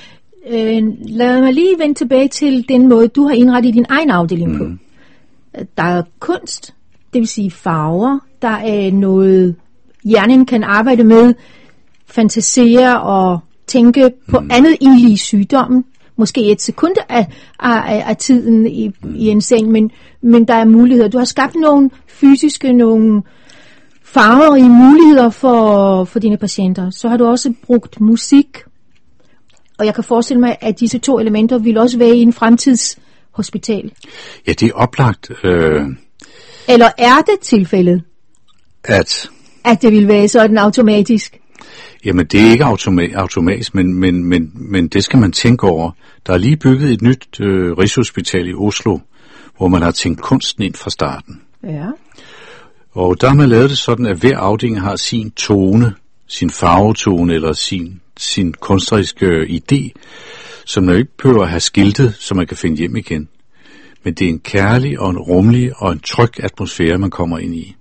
Øh, lad mig lige vende tilbage til den måde, du har indrettet din egen afdeling på. Mm. Der er kunst, det vil sige farver. Der er noget, hjernen kan arbejde med, fantasere og tænke på mm. andet i sygdommen. Måske et sekund af, af, af tiden i, mm. i en seng, men, men der er muligheder. Du har skabt nogle fysiske, nogle farverige muligheder for, for dine patienter. Så har du også brugt musik. Og jeg kan forestille mig, at disse to elementer vil også være i en fremtidshospital. Ja, det er oplagt. Øh... Eller er det tilfældet? At? At det vil være sådan automatisk? Jamen, det er ikke automa- automatisk, men, men, men, men det skal man tænke over. Der er lige bygget et nyt øh, Rigshospital i Oslo, hvor man har tænkt kunsten ind fra starten. Ja. Og der har man lavet det sådan, at hver afdeling har sin tone, sin farvetone eller sin, sin kunstneriske idé, som man ikke behøver at have skiltet, så man kan finde hjem igen. Men det er en kærlig og en rummelig og en tryg atmosfære, man kommer ind i.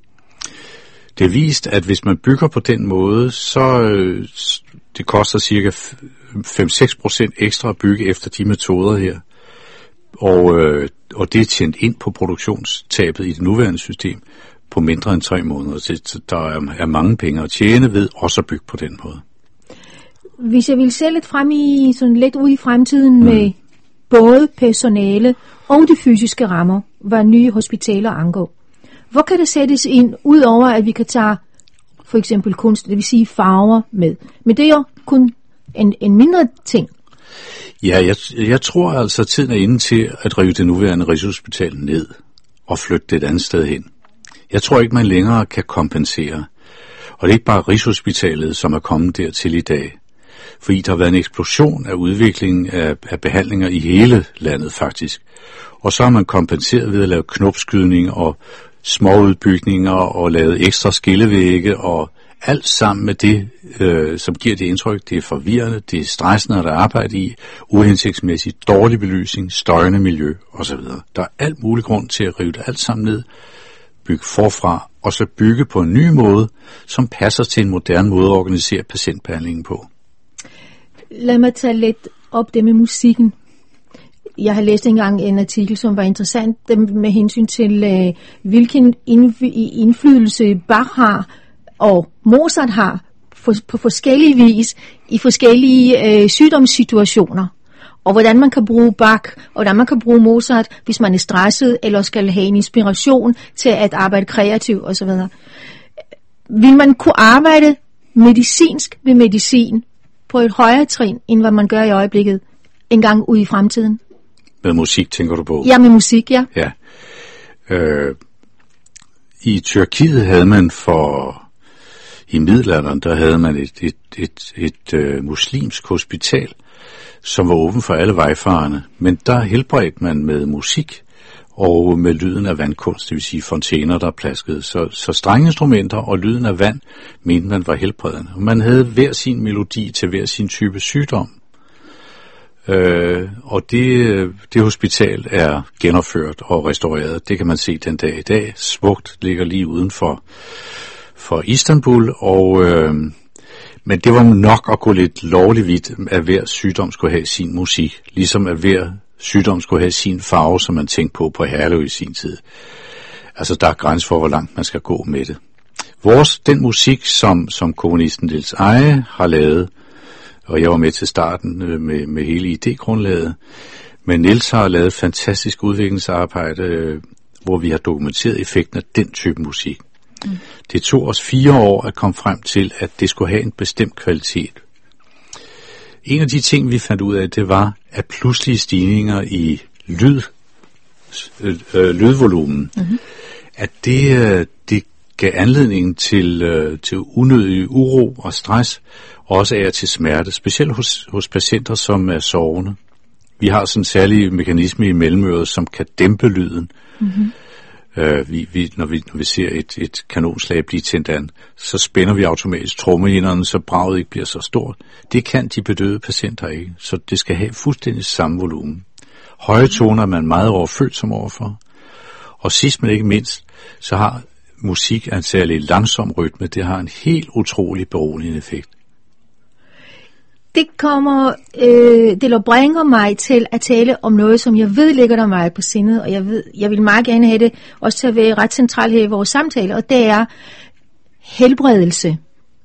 Det er vist, at hvis man bygger på den måde, så øh, det koster cirka fem til seks procent ekstra at bygge efter de metoder her. Og, øh, og det er tjent ind på produktionstabet i det nuværende system på mindre end tre måneder. Så der er, er mange penge at tjene ved også at bygge på den måde. Hvis jeg vil se lidt frem i, sådan lidt ud i fremtiden mm. med både personale og de fysiske rammer, hvad nye hospitaler angår, hvor kan det sættes ind, udover at vi kan tage for eksempel kunst, det vil sige farver med? Men det er jo kun en, en mindre ting. Ja, jeg, jeg tror altså, at tiden er inde til at rive det nuværende Rigshospital ned og flytte det et andet sted hen. Jeg tror ikke, man længere kan kompensere. Og det er ikke bare Rigshospitalet, som er kommet dertil i dag. Fordi der har været en eksplosion af udviklingen af, af behandlinger i hele landet faktisk. Og så har man kompenseret ved at lave knopskydning og små udbygninger og lavet ekstra skillevægge og alt sammen med det, øh, som giver det indtryk. Det er forvirrende, det er stressende at arbejde i, uhensigtsmæssigt, dårlig belysning, støjende miljø osv. Der er alt mulig grund til at rive det alt sammen ned, bygge forfra og så bygge på en ny måde, som passer til en moderne måde at organisere patientbehandlingen på. Lad mig tage lidt op det med musikken. Jeg har læst engang en artikel, som var interessant med hensyn til, øh, hvilken indflydelse Bach har og Mozart har for, på forskellige vis i forskellige øh, sygdomssituationer. Og hvordan man kan bruge Bach, og hvordan man kan bruge Mozart, hvis man er stresset, eller skal have en inspiration til at arbejde kreativt osv. Vil man kunne arbejde medicinsk med medicin på et højere trin, end hvad man gør i øjeblikket, en gang ude i fremtiden? Med musik, tænker du på? Ja, med musik, ja. Ja. Øh, I Tyrkiet havde man for... I middelalderen, der havde man et, et, et, et, et øh, muslimsk hospital, som var åben for alle vejfarende. Men der helbredte man med musik og med lyden af vandkunst, det vil sige fontæner, der plaskede. Så, så strenginstrumenter og lyden af vand mente man var helbredende. Og man havde hver sin melodi til hver sin type sygdom. Øh, og det, det hospital er genopført og restaureret. Det kan man se den dag i dag. Smukt, ligger lige uden for, for Istanbul. Og, øh, men det var nok at gå lidt lovligt vidt, at hver sygdom skulle have sin musik. Ligesom at hver sygdom skulle have sin farve, som man tænkte på på Herlev i sin tid. Altså der er grænser for, hvor langt man skal gå med det. Vores, den musik, som, som komponisten Niels Eje har lavet, og jeg var med til starten med, med hele idégrundlaget. Men Niels har lavet fantastisk udviklingsarbejde, hvor vi har dokumenteret effekten af den type musik. Mm. Det tog os fire år at komme frem til, at det skulle have en bestemt kvalitet. En af de ting, vi fandt ud af, det var, at pludselige stigninger i lyd, øh, lydvolumen, mm-hmm. at det, det gav anledning til, øh, til unødig uro og stress, også er til smerte, specielt hos, hos patienter, som er sovende. Vi har sådan en særlig mekanisme i mellemøret, som kan dæmpe lyden. Mm-hmm. Øh, vi, vi, når, vi, når vi ser et, et kanonslag blive tændt an, så spænder vi automatisk trommehinderne, så braget ikke bliver så stort. Det kan de bedøvede patienter ikke, så det skal have fuldstændig samme volumen. Høje toner er man meget overfølsom overfor. Og sidst men ikke mindst, så har musik en særlig langsom rytme. Det har en helt utrolig beroligende effekt. Det kommer, øh, det bringer mig til at tale om noget, som jeg ved ligger der meget på sindet, og jeg ved, jeg vil meget gerne have det også til at være ret centralt her i vores samtale, og det er helbredelse.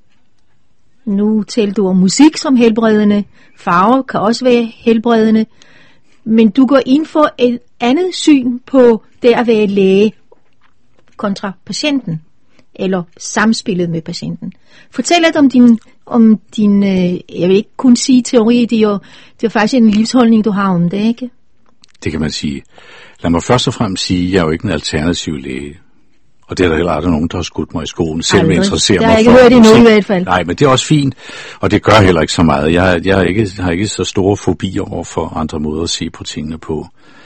Nu taler du om musik som helbredende, farver kan også være helbredende, men du går ind for et andet syn på det at være læge kontra patienten, eller samspillet med patienten. Fortæl lidt om din, om din øh, jeg vil ikke kun sige teori, det er jo det er faktisk en livsholdning, du har om det, ikke? Det kan man sige. Lad mig først og fremmest sige, at jeg er jo ikke en alternativ læge. Og det er der heller aldrig nogen, der har skudt mig i skolen. Selv med interesserer mig for. Jeg har ikke hørt det nu i hvert fald. Nej, men det er også fint, og det gør heller ikke så meget. Jeg, jeg, er ikke, jeg har ikke så store fobier over for andre måder at se på tingene på.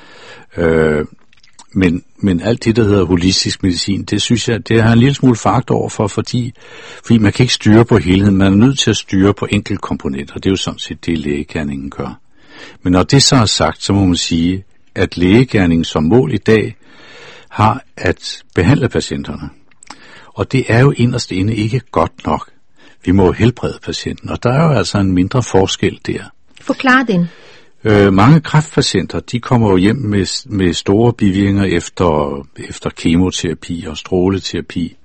Øh, Men, men alt det, der hedder holistisk medicin, det synes jeg, det har en lille smule fakt over for, fordi, fordi man kan ikke styre på helheden. Man er nødt til at styre på enkelte komponenter. Det er jo sådan set det, lægegerningen gør. Men når det så er sagt, så må man sige, at lægegerningen som mål i dag har at behandle patienterne. Og det er jo inderst inde ikke godt nok. Vi må helbrede patienten, og der er jo altså en mindre forskel der. Forklar den. Øh, mange kræftpatienter, de kommer jo hjem med, med store bivirkninger efter, efter kemoterapi og stråleterapi.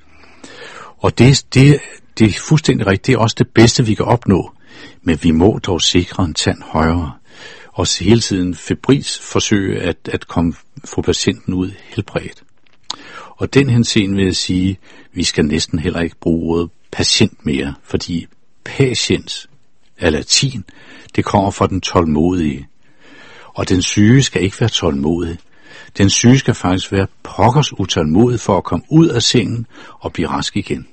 Og det, det, det er fuldstændig rigtigt. Det er også det bedste, vi kan opnå. Men vi må dog sikre en tand højere. Og hele tiden febrils forsøge at, at komme, få patienten ud helbredt. Og den henseende vil jeg sige, vi skal næsten heller ikke bruge ordet patient mere, fordi patiens er latin. Det kommer fra den tålmodige. Og den syge skal ikke være tålmodig. Den syge skal faktisk være pokkers utålmodig for at komme ud af sengen og blive rask igen.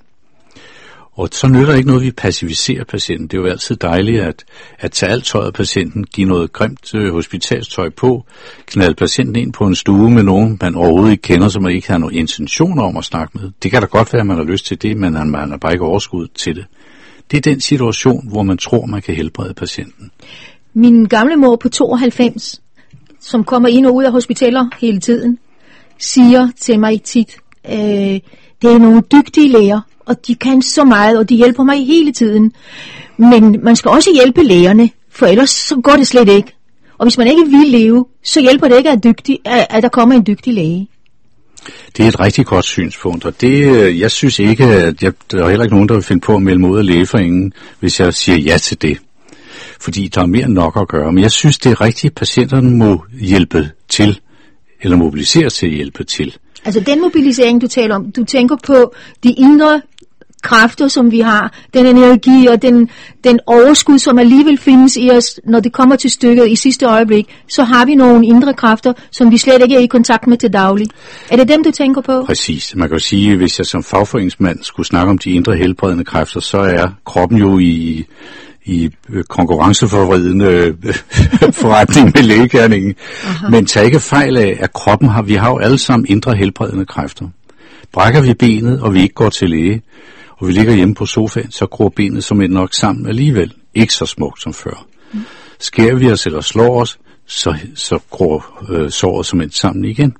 Og så nytter ikke noget, vi passiviserer patienten. Det er jo altid dejligt at, at tage alt tøjet af patienten, give noget grimt øh, hospitalstøj på, knalde patienten ind på en stue med nogen, man overhovedet ikke kender, som man ikke har nogen intentioner om at snakke med. Det kan da godt være, at man har lyst til det, men man har bare ikke overskud til det. Det er den situation, hvor man tror, man kan helbrede patienten. Min gamle mor på tooghalvfems, som kommer ind og ud af hospitaler hele tiden, siger til mig tit, øh, det er nogle dygtige læger, og de kan så meget, og de hjælper mig hele tiden. Men man skal også hjælpe lægerne, for ellers så går det slet ikke. Og hvis man ikke vil leve, så hjælper det ikke, at, dygtig, at der kommer en dygtig læge. Det er et rigtig godt synspunkt, og det, jeg synes ikke, at jeg, der er heller ikke nogen, der vil finde på at melde mod af Lægeforeningen, hvis jeg siger ja til det. Fordi der er mere end nok at gøre. Men jeg synes, det er rigtigt, at patienterne må hjælpe til, eller mobiliseres til at hjælpe til. Altså den mobilisering, du taler om, du tænker på de indre kræfter, som vi har, den energi og den, den overskud, som alligevel findes i os, når det kommer til stykket i sidste øjeblik, så har vi nogle indre kræfter, som vi slet ikke er i kontakt med til daglig. Er det dem, du tænker på? Præcis. Man kan jo sige, at hvis jeg som fagforeningsmand skulle snakke om de indre helbredende kræfter, så er kroppen jo i, i konkurrenceforvridende forretning med lægegerningen. Men tag ikke fejl af, at kroppen har, vi har jo alle sammen indre helbredende kræfter. Brækker vi benet, og vi ikke går til læge, og vi ligger hjemme på sofaen, så gror benet som et nok sammen alligevel. Ikke så smukt som før. Mm. Skærer vi os eller slår os, så, så gror øh, såret som et sammen igen.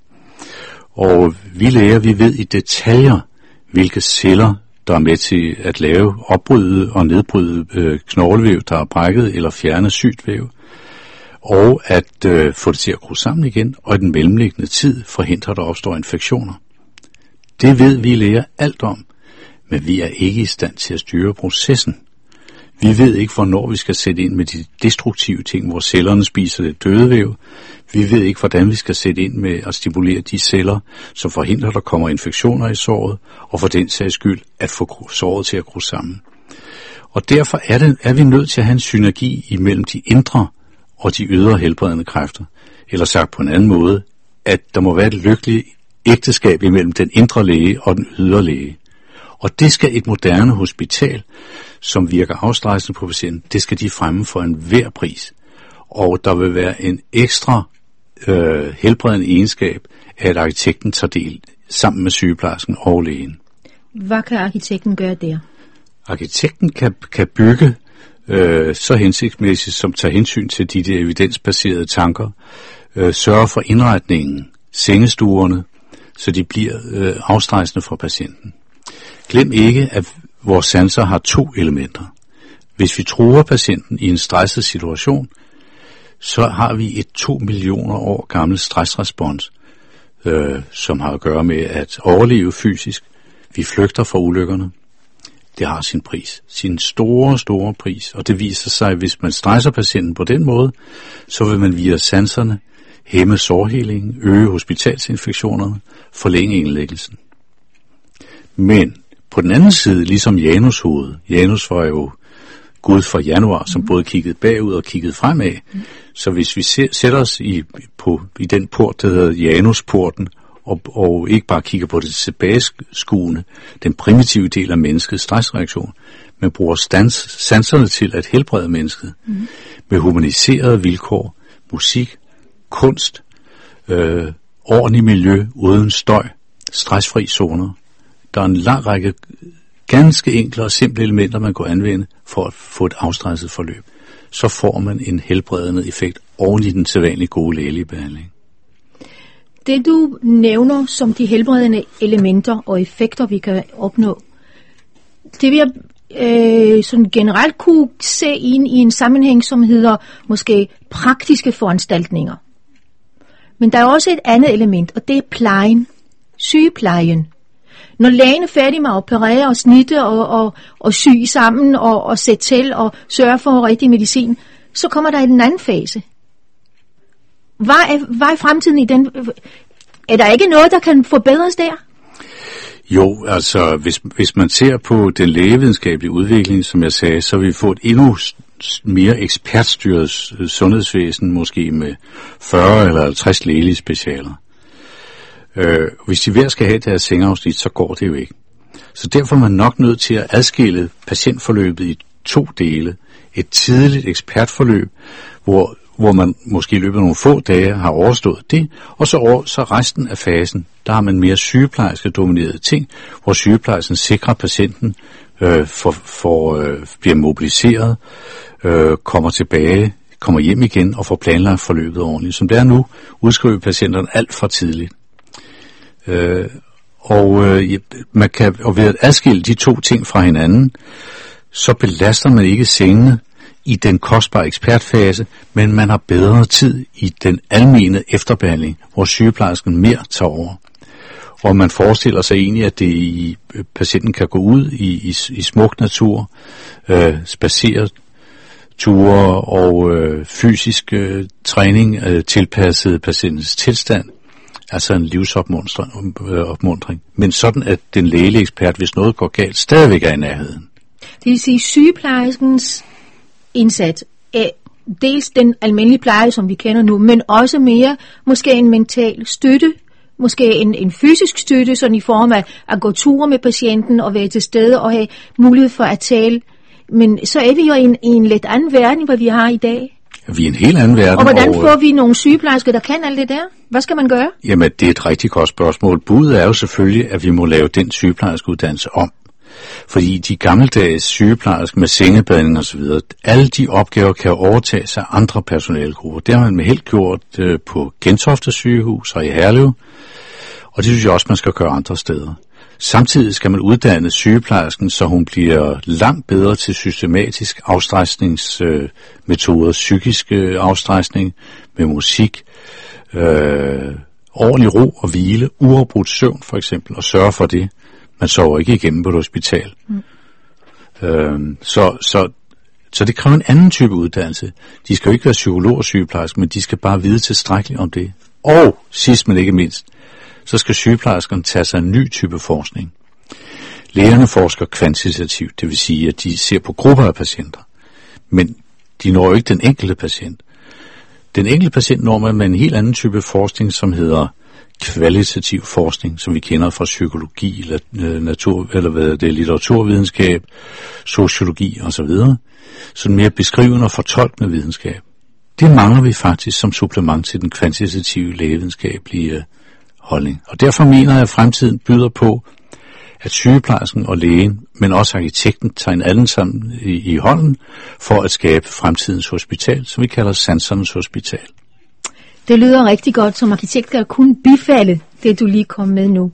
Og vi læger, vi ved i detaljer, hvilke celler, der er med til at lave, opbryde og nedbryde øh, knoglevæv, der er brækket, eller fjerne sygt væv, og at øh, få det til at gro sammen igen, og i den mellemliggende tid forhindre, at der opstår infektioner. Det ved vi læger alt om. Men vi er ikke i stand til at styre processen. Vi ved ikke, hvornår vi skal sætte ind med de destruktive ting, hvor cellerne spiser det døde væv. Vi ved ikke, hvordan vi skal sætte ind med at stimulere de celler, som forhindrer, at der kommer infektioner i såret, og for den sags skyld at få såret til at gro sammen. Og derfor er, det, er vi nødt til at have en synergi imellem de indre og de ydre helbredende kræfter. Eller sagt på en anden måde, at der må være et lykkeligt ægteskab imellem den indre læge og den ydre læge. Og det skal et moderne hospital, som virker afstressende på patienten, det skal de fremme for en hver pris. Og der vil være en ekstra øh, helbredende egenskab, at arkitekten tager del sammen med sygeplejersken og lægen. Hvad kan arkitekten gøre der? Arkitekten kan, kan bygge øh, så hensigtsmæssigt, som tager hensyn til de der evidensbaserede tanker, øh, sørge for indretningen, sengestuerne, så de bliver øh, afstressende for patienten. Glem ikke, at vores sanser har to elementer. Hvis vi truer patienten i en stresset situation, så har vi et to millioner år gammelt stressrespons, øh, som har at gøre med at overleve fysisk. Vi flygter fra ulykkerne. Det har sin pris. Sin store, store pris. Og det viser sig, at hvis man stresser patienten på den måde, så vil man via sanserne hæmme sårhelingen, øge hospitalsinfektionerne, forlænge indlæggelsen. Men på den anden side, ligesom Janus hoved. Janus var jo Gud fra januar, som både kiggede bagud og kiggede fremad. Mm. Så hvis vi sætter os i, på, i den port, der hedder Janusporten, og, og ikke bare kigger på det tilbageskuende, den primitive del af menneskets stressreaktion, men bruger stans, sanserne til at helbrede mennesket mm. med humaniserede vilkår, musik, kunst, øh, ordentlig miljø uden støj, stressfri zoner. Der er en lang række ganske enkle og simple elementer, man kan anvende for at få et afstresset forløb. Så får man en helbredende effekt oven i den sædvanlige gode lægelige behandling. Det du nævner som de helbredende elementer og effekter, vi kan opnå, det vil jeg øh, sådan generelt kunne se ind i en sammenhæng, som hedder måske praktiske foranstaltninger. Men der er også et andet element, og det er plejen, sygeplejen. Når lægen er færdig med at operere og snitte og, og, og sy sammen og, og sætte til og sørge for rigtig medicin, så kommer der en anden fase. Hvad er, hvad er fremtiden i den? Er der ikke noget, der kan forbedres der? Jo, altså hvis, hvis man ser på den lægevidenskabelige udvikling, som jeg sagde, så vil vi få et endnu mere ekspertstyret sundhedsvæsen, måske med fyrre eller halvtreds lægelige specialer. Øh, hvis de hver skal have deres sengeafsnit, så går det jo ikke. Så derfor er man nok nødt til at adskille patientforløbet i to dele. Et tidligt ekspertforløb, hvor, hvor man måske i løbet af nogle få dage har overstået det, og så, over, så resten af fasen, der har man mere sygeplejerske dominerede ting, hvor sygeplejersken sikrer patienten øh, for, for, øh, bliver mobiliseret, øh, kommer tilbage, kommer hjem igen og får planlagt forløbet ordentligt. Som det er nu, udskriver patienterne alt for tidligt. Øh, og, øh, man kan, og ved at adskille de to ting fra hinanden, så belaster man ikke sengene i den kostbare ekspertfase, men man har bedre tid i den almene efterbehandling, hvor sygeplejersken mere tager over. Og man forestiller sig egentlig, at det i, patienten kan gå ud i, i, i smuk natur, øh, spacere ture og øh, fysisk øh, træning øh, tilpasset patientens tilstand, altså en livsopmuntring. Men sådan, at den lægelige ekspert, hvis noget går galt, stadigvæk er i nærheden. Det vil sige, sygeplejerskens indsats er dels den almindelige pleje, som vi kender nu, men også mere måske en mental støtte, måske en, en fysisk støtte, sådan i form af at gå ture med patienten og være til stede og have mulighed for at tale. Men så er vi jo i en, i en lidt anden verden, hvad vi har i dag. Vi er en helt anden verden. Og hvordan får vi nogle sygeplejersker, der kan alt det der? Hvad skal man gøre? Jamen, det er et rigtig godt spørgsmål. Budet er jo selvfølgelig, at vi må lave den sygeplejerskeuddannelse om. Fordi de gammeldags sygeplejersker med sengebadning og så videre, alle de opgaver kan overtages af andre personalegrupper. Det har man med held gjort øh, på Gentofte sygehus og i Herlev, og det synes jeg også, man skal gøre andre steder. Samtidig skal man uddanne sygeplejersken, så hun bliver langt bedre til systematisk afstressningsmetoder, øh, psykisk øh, afstressning med musik, øh, ordentlig ro og hvile, uafbrudt søvn for eksempel, og sørge for det. Man sover ikke igennem på et hospital. Mm. Øhm, så, så, så det kræver en anden type uddannelse. De skal jo ikke være psykologer og sygeplejersker, men de skal bare vide tilstrækkeligt om det. Og sidst men ikke mindst, så skal sygeplejerskerne tage sig en ny type forskning. Lægerne forsker kvantitativt, det vil sige, at de ser på grupper af patienter. Men de når jo ikke den enkelte patient. Den enkelte patient når man med en helt anden type forskning, som hedder kvalitativ forskning, som vi kender fra psykologi, natur, eller hvad det er, litteraturvidenskab, sociologi osv. Sådan mere beskrivende og fortolkende videnskab. Det mangler vi faktisk som supplement til den kvantitative lægevidenskabelige holdning. Og derfor mener jeg, at fremtiden byder på, at sygeplejersken og lægen, men også arkitekten, tager en alle sammen i, i hånden for at skabe fremtidens hospital, som vi kalder sansernes hospital. Det lyder rigtig godt. Som arkitekt kan jeg kun bifalde det, du lige kom med nu.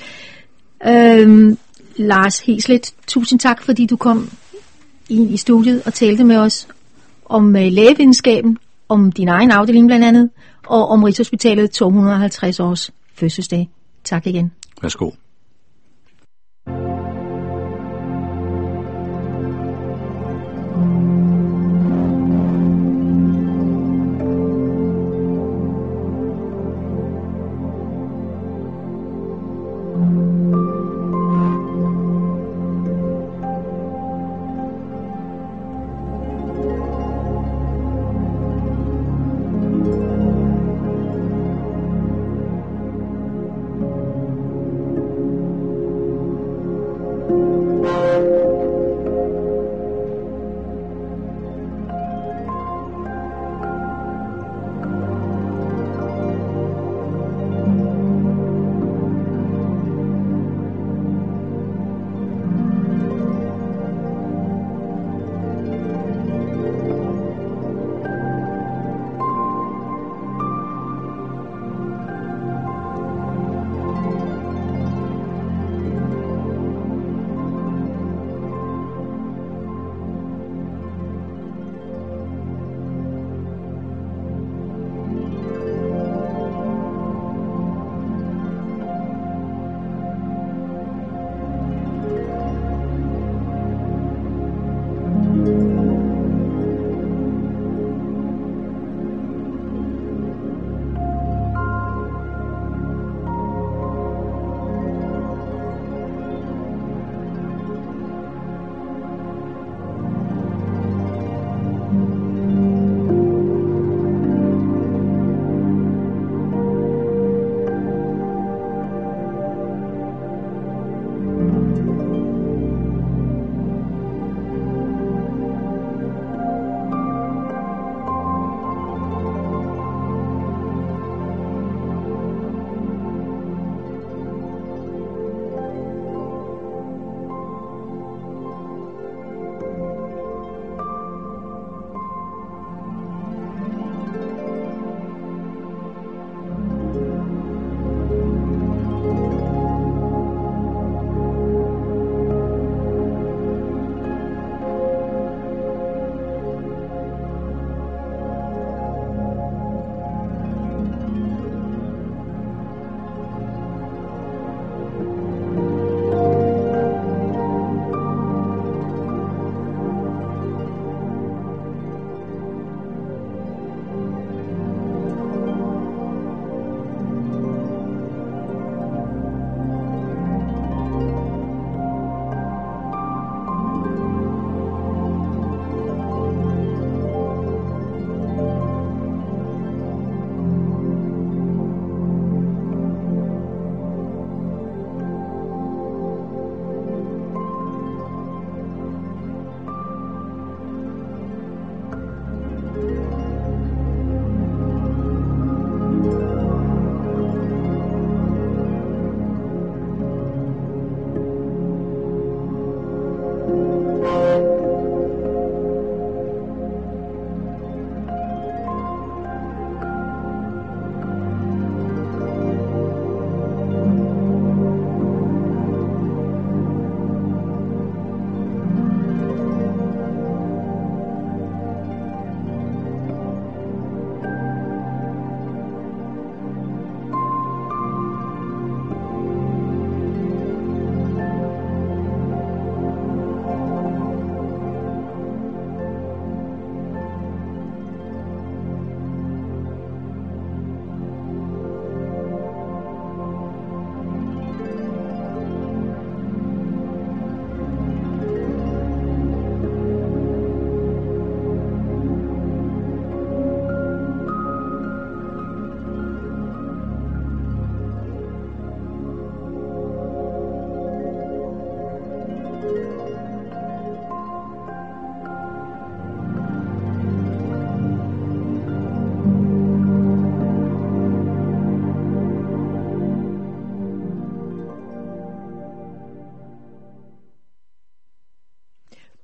Øhm, Lars Heslet, tusind tak, fordi du kom ind i studiet og talte med os om uh, lægevidenskaben, om din egen afdeling blandt andet, og om Rigshospitalet to hundrede og halvtreds års fødselsdag. Tak igen. Værsgo.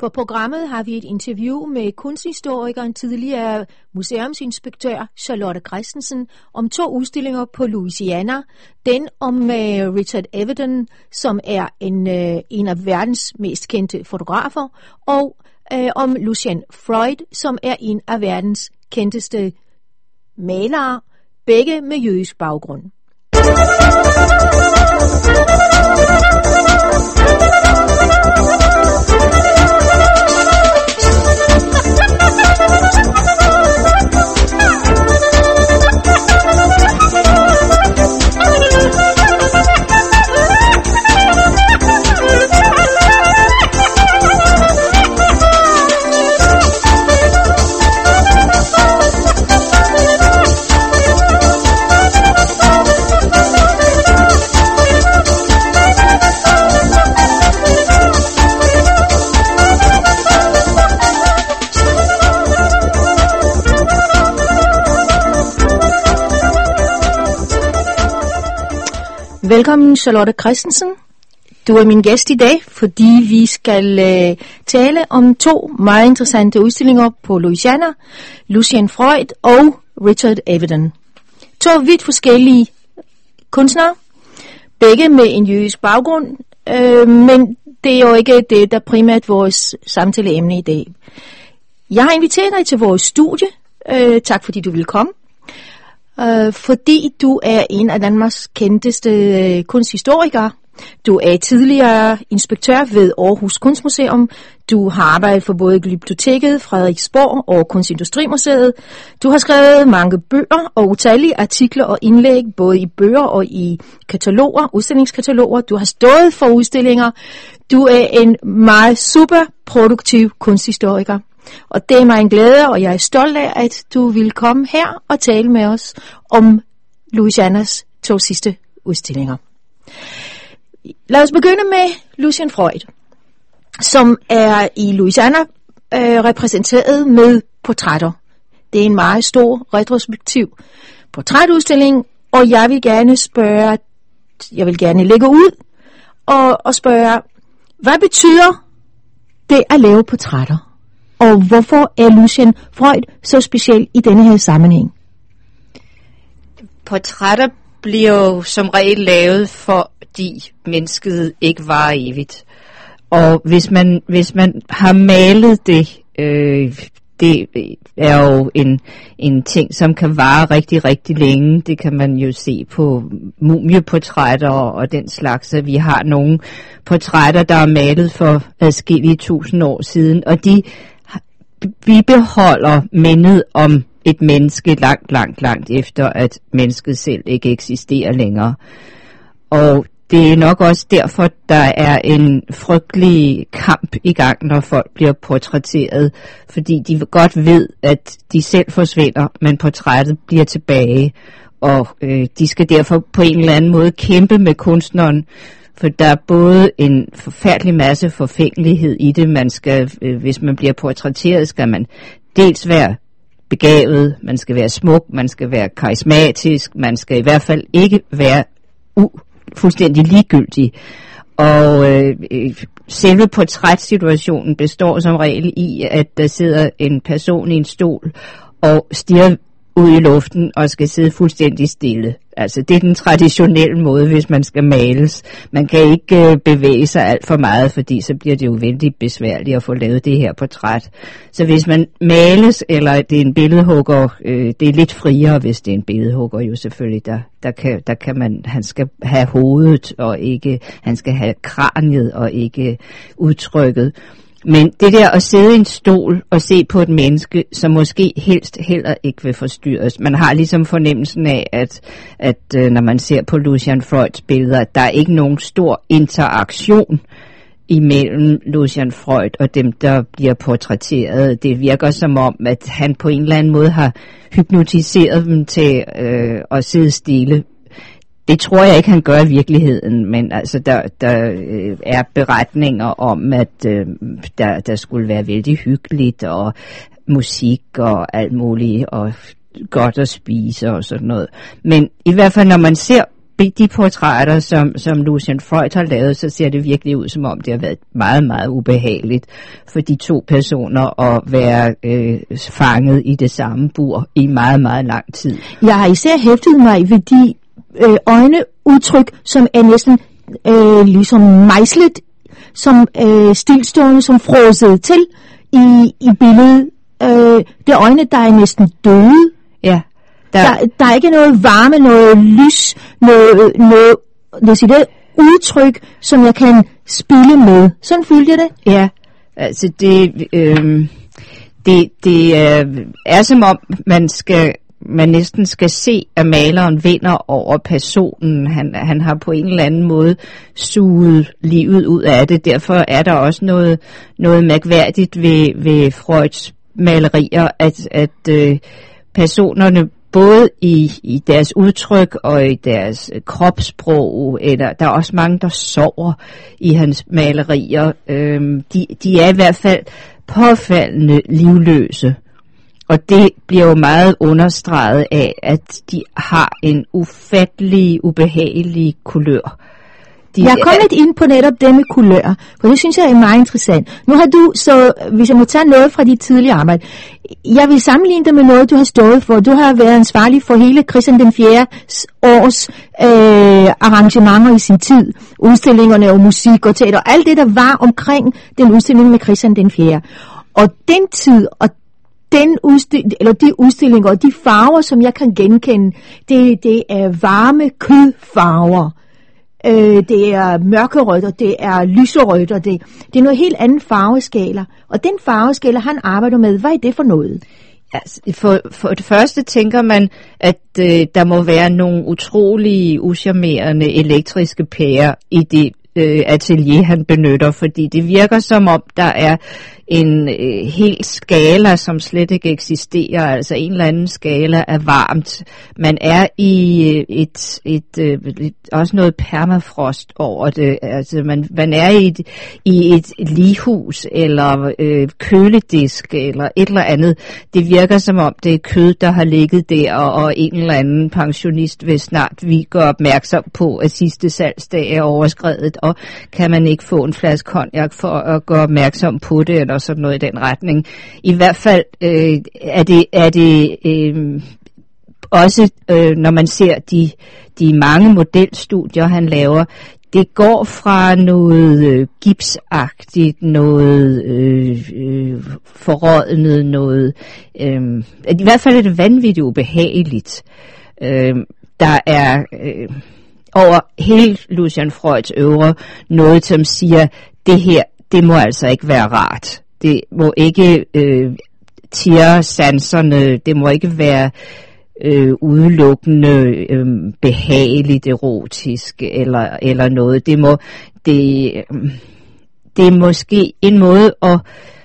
På programmet har vi et interview med kunsthistorikeren, tidligere museumsinspektør Charlotte Christensen om to udstillinger på Louisiana. Den om uh, Richard Avedon, som er en, uh, en af verdens mest kendte fotografer, og uh, om Lucian Freud, som er en af verdens kendteste malere, begge med jødisk baggrund. Velkommen, Charlotte Christensen. Du er min gæst i dag, fordi vi skal øh, tale om to meget interessante udstillinger på Louisiana, Lucian Freud og Richard Avedon. To vidt forskellige kunstnere, begge med en jødisk baggrund, øh, men det er jo ikke det, der primært vores samtaleemne i dag. Jeg har inviteret dig til vores studie. Øh, tak fordi du vil komme. Uh, fordi du er en af Danmarks kendteste uh, kunsthistorikere. Du er tidligere inspektør ved Aarhus Kunstmuseum. Du har arbejdet for både Glyptoteket, Frederiksborg og Kunstindustrimuseet. Du har skrevet mange bøger og utallige artikler og indlæg, både i bøger og i kataloger, udstillingskataloger. Du har stået for udstillinger. Du er en meget super produktiv kunsthistoriker. Og det er mig en glæde, og jeg er stolt af, at du vil komme her og tale med os om Louisianas to sidste udstillinger. Lad os begynde med Lucian Freud, som er i Louisiana øh, repræsenteret med portrætter. Det er en meget stor retrospektiv portrætudstilling, og jeg vil gerne spørge, jeg vil gerne lægge ud og, og spørge, hvad betyder det at lave portrætter? Og hvorfor er Lucian Freud så speciel i denne her sammenhæng? Portrætter bliver jo som regel lavet, fordi mennesket ikke varer evigt. Og hvis man, hvis man har malet det, øh, det er jo en, en ting, som kan vare rigtig, rigtig længe. Det kan man jo se på mumieportrætter og den slags. Så vi har nogle portrætter, der er malet for adskillige tusind år siden, og de vi beholder mindet om et menneske langt, langt, langt efter, at mennesket selv ikke eksisterer længere. Og det er nok også derfor, der er en frygtelig kamp i gang, når folk bliver portrætteret, fordi de godt ved, at de selv forsvinder, men portrættet bliver tilbage, og øh, de skal derfor på en eller anden måde kæmpe med kunstneren, for der er både en forfærdelig masse forfængelighed i det. Man skal, øh, hvis man bliver portrætteret, skal man dels være begavet, man skal være smuk, man skal være karismatisk, man skal i hvert fald ikke være u- fuldstændig ligegyldig. Og øh, selve portrætsituationen består som regel i, at der sidder en person i en stol og stirrer ud i luften og skal sidde fuldstændig stille. Altså det er den traditionelle måde, hvis man skal males. Man kan ikke øh, bevæge sig alt for meget, fordi så bliver det jo vældig besværligt at få lavet det her portræt. Så hvis man males, eller det er en billedhugger, øh, det er lidt friere, hvis det er en billedhugger jo selvfølgelig. Der, der, kan, der kan man, han skal have hovedet, og ikke, han skal have kraniet, og ikke udtrykket. Men det der at sidde i en stol og se på et menneske, som måske helst heller ikke vil forstyrres. Man har ligesom fornemmelsen af, at, at når man ser på Lucian Freuds billeder, at der er ikke nogen stor interaktion imellem Lucian Freud og dem, der bliver portrætteret. Det virker som om, at han på en eller anden måde har hypnotiseret dem til øh, at sidde stille. Det tror jeg ikke, han gør i virkeligheden, men altså, der, der øh, er beretninger om, at øh, der, der skulle være vældig hyggeligt, og musik og alt muligt, og godt at spise og sådan noget. Men i hvert fald, når man ser de portrætter, som, som Lucian Freud har lavet, så ser det virkelig ud, som om det har været meget, meget ubehageligt for de to personer at være øh, fanget i det samme bur i meget, meget lang tid. Jeg har især hæftet mig ved de øh, øjneudtryk, som er næsten øh, ligesom mejslet, som øh, stilstående, som frosset til i, i billedet. Øh, det er øjne, der er næsten døde. Ja. Der, der, der er ikke noget varme, noget lys, noget, noget det, det udtryk, som jeg kan spille med. Sådan følte jeg det. Ja, altså det, øh, det, det øh, er som om, man skal man næsten skal se, at maleren vinder over personen. Han, han har på en eller anden måde suget livet ud af det. Derfor er der også noget, noget mærkværdigt ved, ved Freuds malerier, at, at øh, personerne både i, i deres udtryk og i deres kropssprog, eller der er også mange, der sover i hans malerier. Øhm, de, de er i hvert fald påfaldende livløse. Og det bliver jo meget understreget af, at de har en ufattelig, ubehagelig kulør. De jeg er kommet ind på netop det med kulør, for det synes jeg er meget interessant. Nu har du, så hvis jeg må tage noget fra dit tidlige arbejde, jeg vil sammenligne det med noget, du har stået for. Du har været ansvarlig for hele Christian den fjerdes års øh, arrangementer i sin tid. Udstillingerne og musik og teater, og alt det, der var omkring den udstilling med Christian den fjerde. Og den tid, og den udstilling, eller de udstillinger og de farver, som jeg kan genkende, det, det er varme kødfarver. Øh, det er mørkerødt, og det er lyserødt, og det, det er noget helt anden farveskala. Og den farveskala, han arbejder med, hvad er det for noget? Ja, for, for det første tænker man, at øh, der må være nogle utrolige, uschammerende elektriske pærer i det øh, atelier, han benytter, fordi det virker som om, der er en øh, hel skala, som slet ikke eksisterer, altså en eller anden skala af varmt. Man er i et, et, et, et også noget permafrost over det, altså man, man er i et, i et lighus, eller øh, køledisk, eller et eller andet. Det virker som om, det er kød, der har ligget der, og, og en eller anden pensionist vil snart vi går opmærksom på, at sidste salgsdag er overskredet, og kan man ikke få en flaske cognac for at gå opmærksom på det, eller sådan noget i den retning. I hvert fald øh, er det, er det øh, også, øh, når man ser de, de mange modelstudier, han laver, det går fra noget øh, gipsagtigt, noget øh, øh, forrådnet, noget... Øh, i hvert fald er det vanvittigt ubehageligt. Øh, der er... Øh, over hele Lucian Freuds øvre noget, som siger, det her, det må altså ikke være rart. Det må ikke øh, tirre sanserne, det må ikke være øh, udelukkende øh, behageligt erotisk eller, eller noget. Det må det, øh, det er måske en måde at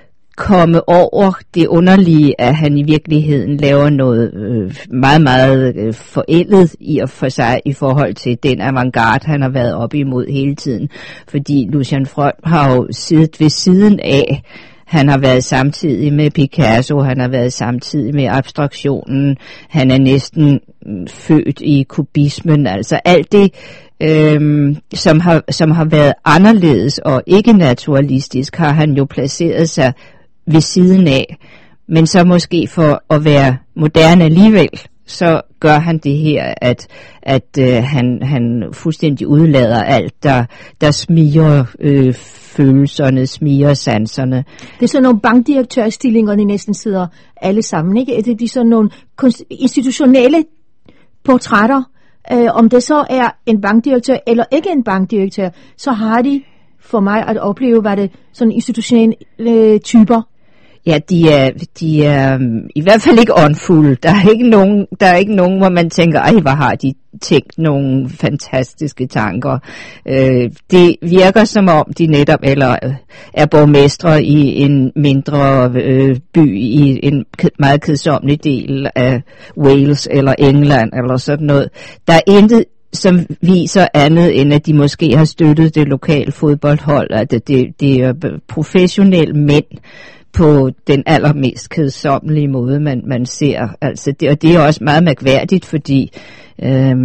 komme over det underlige, at han i virkeligheden laver noget øh, meget, meget øh, forældet i og for sig i forhold til den avantgarde, han har været op imod hele tiden. Fordi Lucian Freud har jo siddet ved siden af. Han har været samtidig med Picasso, han har været samtidig med abstraktionen, han er næsten født i kubismen, altså alt det, øhm, som, har, som har været anderledes og ikke naturalistisk, har han jo placeret sig ved siden af, men så måske for at være moderne alligevel, så gør han det her, at, at øh, han, han fuldstændig udlader alt, der, der smiger øh, følelserne, smiger sanserne. Det er sådan nogle bankdirektørstillinger, de næsten sidder alle sammen, ikke? Det er sådan nogle institutionelle portrætter. Øh, om det så er en bankdirektør eller ikke en bankdirektør, så har de for mig at opleve, hvad det sådan institutionelle øh, typer. Ja, de er, de er i hvert fald ikke åndfulde. Der er ikke nogen, der er ikke nogen, hvor man tænker, ej, hvor har de tænkt nogle fantastiske tanker. Øh, det virker som om, de netop eller er borgmestre i en mindre øh, by i en meget kedsommelig del af Wales eller England eller sådan noget. Der er intet, som viser andet, end at de måske har støttet det lokale fodboldhold, at det, det, det er professionelle mænd, på den allermest kedsommelige måde, man, man ser. Altså det, og det er også meget mærkværdigt, fordi øhm,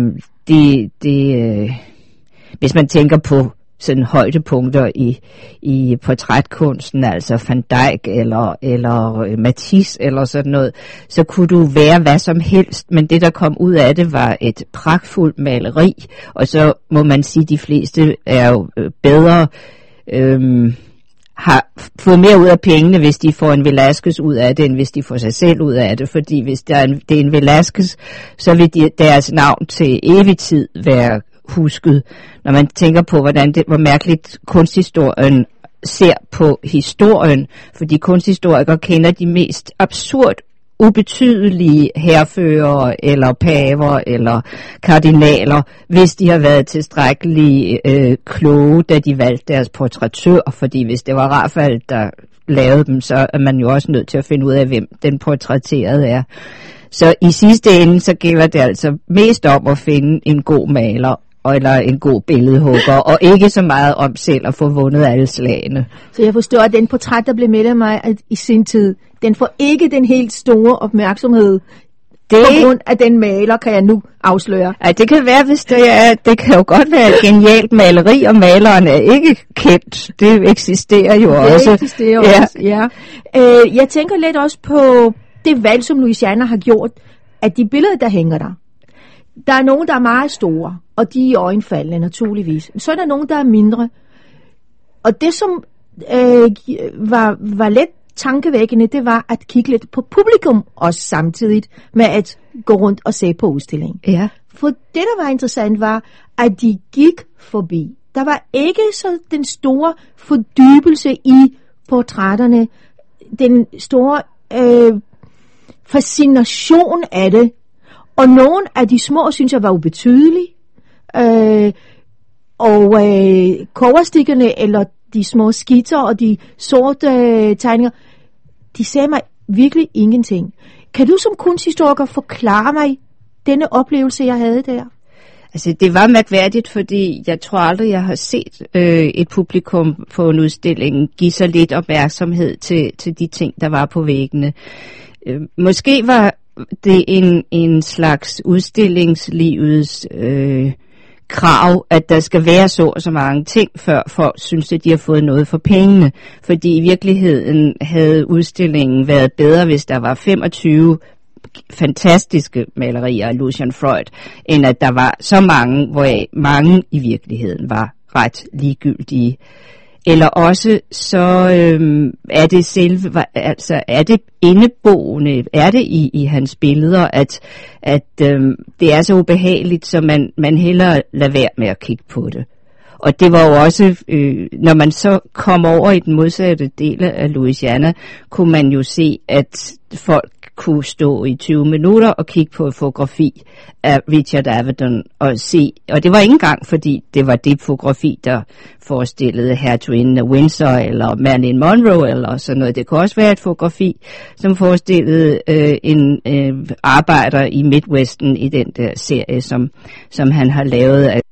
det, det øh, hvis man tænker på sådan højdepunkter i, i portrætkunsten, altså Van Dyck eller, eller Matisse eller sådan noget, så kunne du være hvad som helst, men det der kom ud af det var et pragtfuldt maleri, og så må man sige, at de fleste er jo bedre, øhm, har fået mere ud af pengene, hvis de får en Velázquez ud af det, end hvis de får sig selv ud af det, fordi hvis der er en, det er en Velázquez, så vil de, deres navn til evig tid være husket, når man tænker på, hvordan det, hvor mærkeligt kunsthistorien ser på historien, fordi kunsthistorikere kender de mest absurd ubetydelige hærførere eller paver eller kardinaler, hvis de har været tilstrækkeligt øh, kloge, da de valgte deres portrættør, fordi hvis det var Raphael, der lavede dem, så er man jo også nødt til at finde ud af, hvem den portrætterede er. Så i sidste ende, så gælder det altså mest om at finde en god maler, eller en god billedhugger, og ikke så meget om selv at få vundet alle slagene. Så jeg forstår, at den portræt, der blev med af mig at i sin tid, den får ikke den helt store opmærksomhed. Det... På grund af den maler, kan jeg nu afsløre. Ej, det kan være, hvis det er, det kan jo godt være et genialt maleri, og maleren er ikke kendt. Det eksisterer jo det også. Det eksisterer ja. også, ja. Øh, jeg tænker lidt også på det valg, som Louisiana har gjort, at de billeder, der hænger der, der er nogen, der er meget store, og de er øjenfaldende, naturligvis. Så er der nogen, der er mindre. Og det, som øh, var, var let tankevækkende, det var at kigge lidt på publikum, også samtidig med at gå rundt og se på udstillingen. Ja. For det, der var interessant, var, at de gik forbi. Der var ikke så den store fordybelse i portrætterne, den store øh, fascination af det. Og nogle af de små, synes jeg, var ubetydelige. Øh, og øh, coverstikkerne, eller de små skitser og de sorte øh, tegninger, de sagde mig virkelig ingenting. Kan du som kunsthistoriker forklare mig denne oplevelse, jeg havde der? Altså, det var mærkværdigt, fordi jeg tror aldrig, jeg har set øh, et publikum på en udstilling give så lidt opmærksomhed til, til de ting, der var på væggene. Øh, måske var det en, en slags udstillingslivets øh, krav, at der skal være så og så mange ting, før folk synes, at de har fået noget for pengene. Fordi i virkeligheden havde udstillingen været bedre, hvis der var femogtyve fantastiske malerier af Lucian Freud, end at der var så mange, hvor mange i virkeligheden var ret ligegyldige. Eller også så øhm, er det selve, altså er det indeboende, er det i, i hans billeder, at, at øhm, det er så ubehageligt, så man, man hellere lader være med at kigge på det. Og det var jo også, øh, når man så kom over i den modsatte del af Louisiana, kunne man jo se, at folk kunne stå i tyve minutter og kigge på et fotografi af Richard Avedon og se, og det var ikke engang, fordi det var det fotografi, der forestillede hertuginden af Windsor eller Marilyn Monroe eller sådan noget. Det kunne også være et fotografi, som forestillede øh, en øh, arbejder i Midwesten i den der serie, som, som han har lavet af